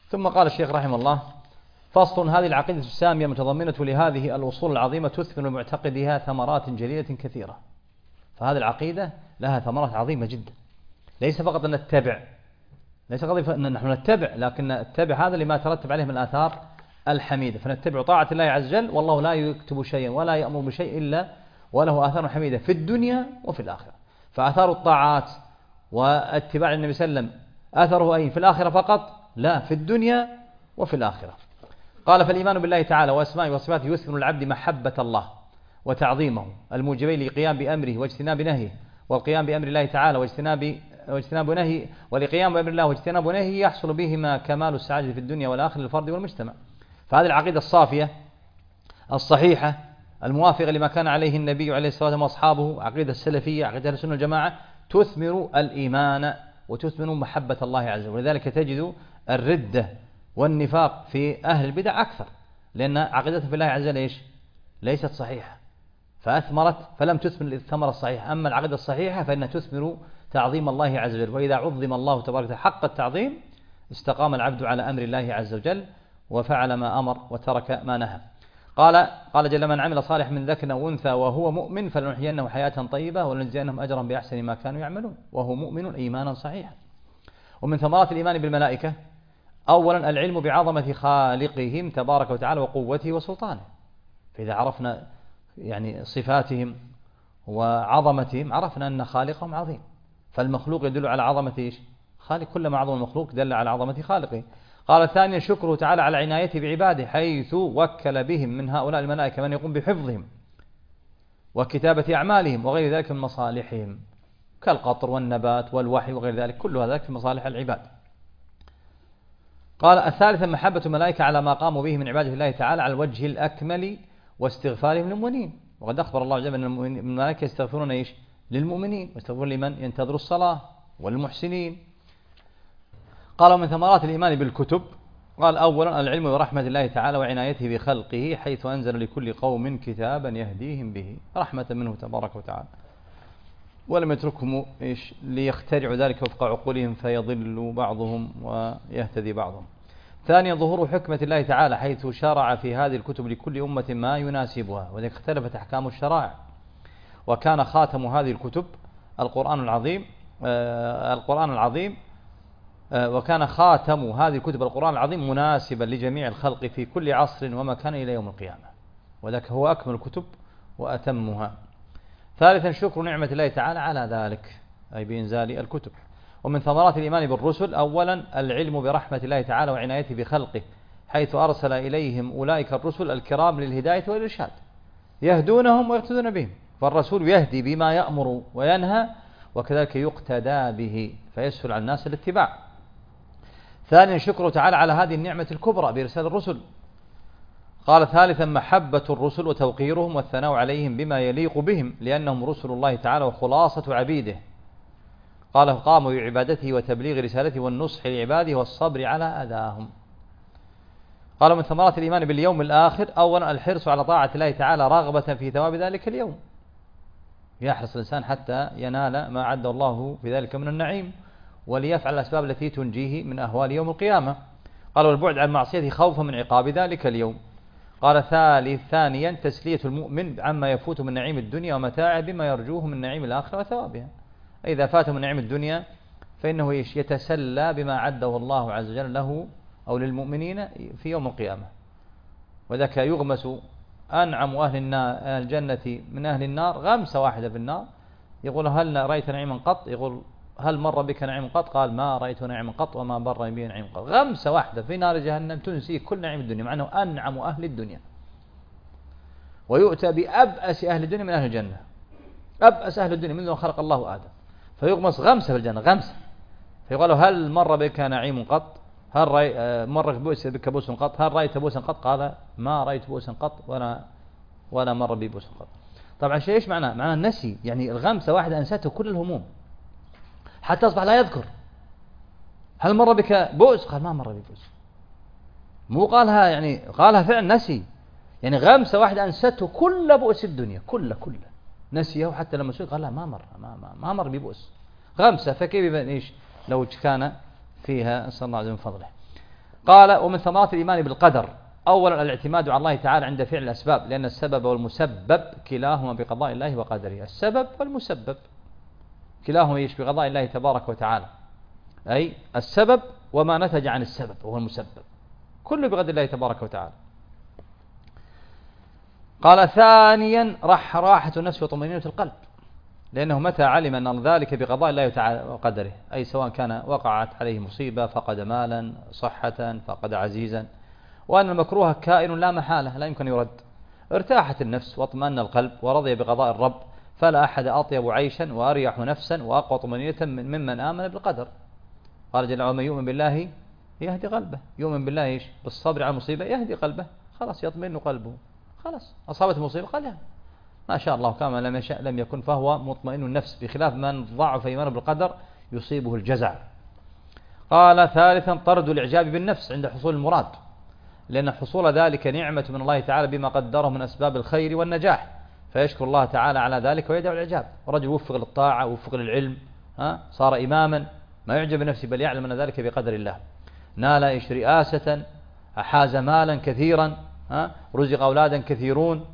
ثم قال الشيخ رحمه الله: فصل. هذه العقيدة السامية متضمنة لهذه الأصول العظيمة تثمر لمعتقدها ثمرات جليلة كثيرة. فهذه العقيدة لها ثمرات عظيمة جدا، ليس فقط أن نتبع، ليس قضية أن نحن نتبع، لكن نتبع هذا لما ترتب عليه من الآثار الحميدة. فنتبع طاعة الله عز وجل، والله لا يكتب شيئا ولا يأمر بشيء إلا وله آثار حميدة في الدنيا وفي الآخرة. فآثار الطاعات واتباع النبي صلى الله عليه وسلم أثره أين؟ في الآخرة فقط؟ لا، في الدنيا وفي الآخرة. قال: فالإيمان بالله تعالى وأسمائه وصفاته يثمر العبد محبة الله وتعظيمه الموجبين للقيام بأمره واجتناب نهيه، والقيام بأمر الله تعالى واجتناب واجتناب نهيه، والقيام بأمر الله واجتناب نهيه يحصل بهما كمال السعادة في الدنيا والآخرة للفرد والمجتمع. فهذه العقيدة الصافية الصحيحة الموافقة لما كان عليه النبي عليه الصلاة والسلام وأصحابه، عقيدة السلفية، عقيدة أهل السنة والجماعة، تثمر الإيمان وتثمر محبة الله عز وجل. ولذلك تجد الردة والنفاق في أهل البدع أكثر، لأن عقيدتهم في الله عز وجل إيش؟ ليست صحيحة، فأثمرت فلم تثمر الثمرة الصحيحة. أما العقيدة الصحيحة فإنها تثمر تعظيم الله عز وجل، وإذا عظم الله تبارك وتعالى حق التعظيم استقام العبد على أمر الله عز وجل وفعل ما أمر وترك ما نهى. قال قال جل: من عمل صالح من ذكر أو أنثى وهو مؤمن فلنحيينه حياة طيبة ولنجزينهم أجرا بأحسن ما كانوا يعملون، وهو مؤمن إيمانا صحيحا. ومن ثمرات الإيمان بالملائكة: أولا العلم بعظمة خالقهم تبارك وتعالى وقوته وسلطانه. فإذا عرفنا يعني صفاتهم وعظمتهم عرفنا أن خالقهم عظيم، فالمخلوق يدل على عظمة إيش؟ خالق. كلما عظم المخلوق دل على عظمة خالقه. قال: ثانيا شكره تعالى على عنايته بعباده، حيث وكل بهم من هؤلاء الملائكة من يقوم بحفظهم وكتابة أعمالهم وغير ذلك من مصالحهم، كالقطر والنبات والوحي وغير ذلك، كل هذا في مصالح العباد. قال: الثالثا محبة الملائكة على ما قاموا به من عبادة الله تعالى على الوجه الأكمل واستغفارهم للمؤمنين. وقد أخبر الله عز وجل أن الملائكة يستغفرون إيش؟ للمؤمنين، ويستغفرون لمن ينتظر الصلاة والمحسنين. قال: من ثمرات الإيمان بالكتب: قال: أولا العلم برحمة الله تعالى وعنايته بخلقه، حيث أنزل لكل قوم كتابا يهديهم به، رحمة منه تبارك وتعالى، ولم يتركهم إيش ليخترعوا ذلك وفق عقولهم فيضل بعضهم ويهتدي بعضهم. ثانيا ظهور حكمة الله تعالى، حيث شرع في هذه الكتب لكل أمة ما يناسبها، وذلك اختلفت أحكام الشرائع. وكان خاتم هذه الكتب القرآن العظيم آه القرآن العظيم آه وكان خاتم هذه الكتب القرآن العظيم مناسبا لجميع الخلق في كل عصر ومكان إلى يوم القيامة، وذلك هو أكمل الكتب وأتمها. ثالثا شكر نعمة الله تعالى على ذلك، أي بإنزال الكتب. ومن ثمرات الإيمان بالرسل: أولا العلم برحمة الله تعالى وعنايته بخلقه، حيث أرسل إليهم أولئك الرسل الكرام للهداية والإرشاد، يهدونهم ويقتدون بهم. فالرسول يهدي بما يأمر وينهى، وكذلك يقتدى به فيسهل على الناس الاتباع. ثانيا شكره تعالى على هذه النعمة الكبرى بإرسال الرسل. قال: ثالثا محبة الرسل وتوقيرهم والثناء عليهم بما يليق بهم، لأنهم رسل الله تعالى وخلاصة عبيده. قال: قاموا بعبادته وتبليغ رسالته والنصح لعباده والصبر على أذاهم. قال: من ثمرات الإيمان باليوم الآخر: أولا الحرص على طاعة الله تعالى رغبة في ثواب ذلك اليوم، يحرص الإنسان حتى ينال ما عد الله في ذلك من النعيم، وليفعل الأسباب التي تنجيه من أهوال يوم القيامة. قال: والبعد عن معصيته خوفا من عقاب ذلك اليوم. قال: ثالث ثانيا تسلية المؤمن عما يفوت من نعيم الدنيا ومتاعه بما يرجوه من نعيم الآخرة وثوابها. إذا فاته من نعيم الدنيا فإنه يتسلى بما عده الله عز وجل له أو للمؤمنين في يوم القيامة، وذاك يغمس أنعم أهل النار الجنة من أهل النار غمسة واحدة في النار، يقول: هل رأيت نعيما قط؟ يقول: هل مر بك نعيم قط؟ قال: ما رأيت نعيما قط وما مر بي نعيم قط. غمسة واحدة في نار جهنم تنسي كل نعيم الدنيا، مع أنه أنعم أهل الدنيا. ويؤتى بأبأس أهل الدنيا من أهل الجنة، أبأس أهل الدنيا منذ خلق الله آدم، فيغمس غمسة في الجنة غمسة، فيقول له: هل مر بك نعيم قط؟ هل رأي مر بك بؤس قط؟ هل رأيت بؤسا قط؟ قال: ما رأيت بؤسا قط ولا ولا مر بي بؤس قط. طبعا شيء ايش معناه؟ معناه النسي، يعني الغمسة واحدة أنسته كل الهموم حتى أصبح لا يذكر. هل مر بك بؤس؟ قال: ما مر بي بؤس. مو قالها يعني قالها فعلا نسي، يعني غمسة واحدة أنسته كل بؤس الدنيا كله كله نسيه، حتى لما سئل قال: لا ما مر ما, ما, ما مر ببؤس غمسة. فكيف ايش لو كان فيها؟ نسأل الله عز وجل من فضله. قال ومن ثمرات الإيمان بالقدر أولا الاعتماد على الله تعالى عند فعل الأسباب، لأن السبب والمسبب كلاهما بقضاء الله وقدره. السبب والمسبب كلاهما يش بقضاء الله تبارك وتعالى، أي السبب وما نتج عن السبب وهو المسبب، كله بقدر الله تبارك وتعالى. قال ثانيا رح راحة النفس وطمأنينة القلب، لأنه متى علم أن ذلك بقضاء الله تعالى وقدره، أي سواء كان وقعت عليه مصيبة، فقد مالا، صحة، فقد عزيزا، وأن المكروه كائن لا محالة لا يمكن يرد، ارتاحت النفس واطمأن القلب ورضي بقضاء الرب، فلا أحد أطيب عيشا وأريح نفسا وأقوى طمأنينة ممن آمن بالقدر. قال جل وعلا من يؤمن بالله يهدي قلبه، يؤمن بالله إيش؟ بالصبر على المصيبة يهدي قلبه، خلاص يطمئن قلبه، خلاص أصابت المصيبة قال يعني ما شاء الله كما لم يشاء لم يكن، فهو مطمئن النفس، بخلاف من ضعف إيمانه بالقدر يصيبه الجزع. قال ثالثا طرد الإعجاب بالنفس عند حصول المراد، لأن حصول ذلك نعمة من الله تعالى بما قدره من أسباب الخير والنجاح، فيشكر الله تعالى على ذلك ويدعو الإعجاب. رجل وفق للطاعة ووفق للعلم، ها صار إماما، ما يعجب بنفسه بل يعلم أن ذلك بقدر الله، نال إيش رئاسة، أحاز مالا كثيرا، ها رزق أولادا كثيرون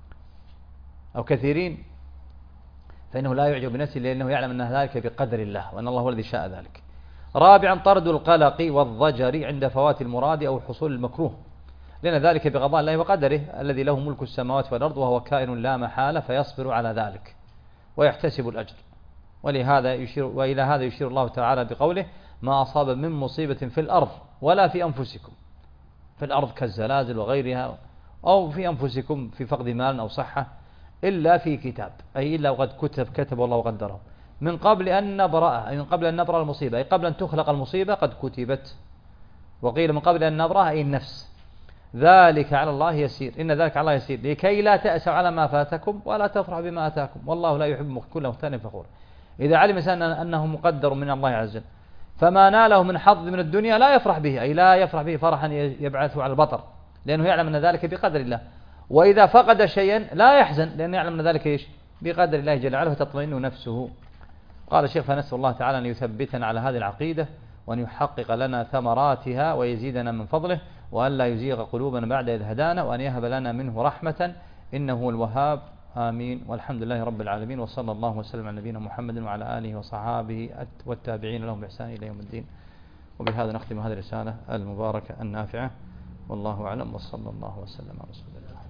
أو كثيرين، فإنه لا يعجب بنفسه لأنه يعلم أن ذلك بقدر الله وأن الله هو الذي شاء ذلك. رابعا طرد القلق والضجر عند فوات المراد أو حصول المكروه، لأن ذلك بقضاء الله وقدره الذي له ملك السماوات والأرض وهو كائن لا محالة، فيصبر على ذلك ويحتسب الأجر. ولهذا يشير وإلى هذا يشير الله تعالى بقوله ما أصاب من مصيبة في الأرض ولا في أنفسكم، في الأرض كالزلازل وغيرها، أو في أنفسكم في فقد مال أو صحة، إلا في كتاب، أي إلا وقد كتب كتب الله وقدره من قبل أن نبرأها، أي من قبل أن نبرأ المصيبة، أي قبل أن تخلق المصيبة قد كتبت. وقيل من قبل أن نبرأها أي النفس، ذلك على الله يسير، إن ذلك على الله يسير، لكي لا تأسوا على ما فاتكم ولا تفرحوا بما أتاكم والله لا يحب كل مختال فخور. إذا علم إنسان أنه مقدر من الله عز وجل فما ناله من حظ من الدنيا لا يفرح به، أي لا يفرح به فرحا يبعثه على البطر، لأنه يعلم أن ذلك بقدر الله. وإذا فقد شيئا لا يحزن لأنه يعلم أن ذلك إيش؟ بقدر الله جل وعلا، فتطمئن نفسه. قال الشيخ فنسأل الله تعالى أن يثبتنا على هذه العقيدة وأن يحقق لنا ثمراتها ويزيدنا من فضله، وأن لا يزيغ قلوبنا بعد إذ هدانا، وأن يهب لنا منه رحمة إنه هو الوهاب. آمين. والحمد لله رب العالمين، وصلى الله وسلم على نبينا محمد وعلى آله وصحابه والتابعين لهم بإحسان إلى يوم الدين. وبهذا نختم هذه الرسالة المباركة النافعة، والله أعلم، وصلى الله وسلم على رسول الله.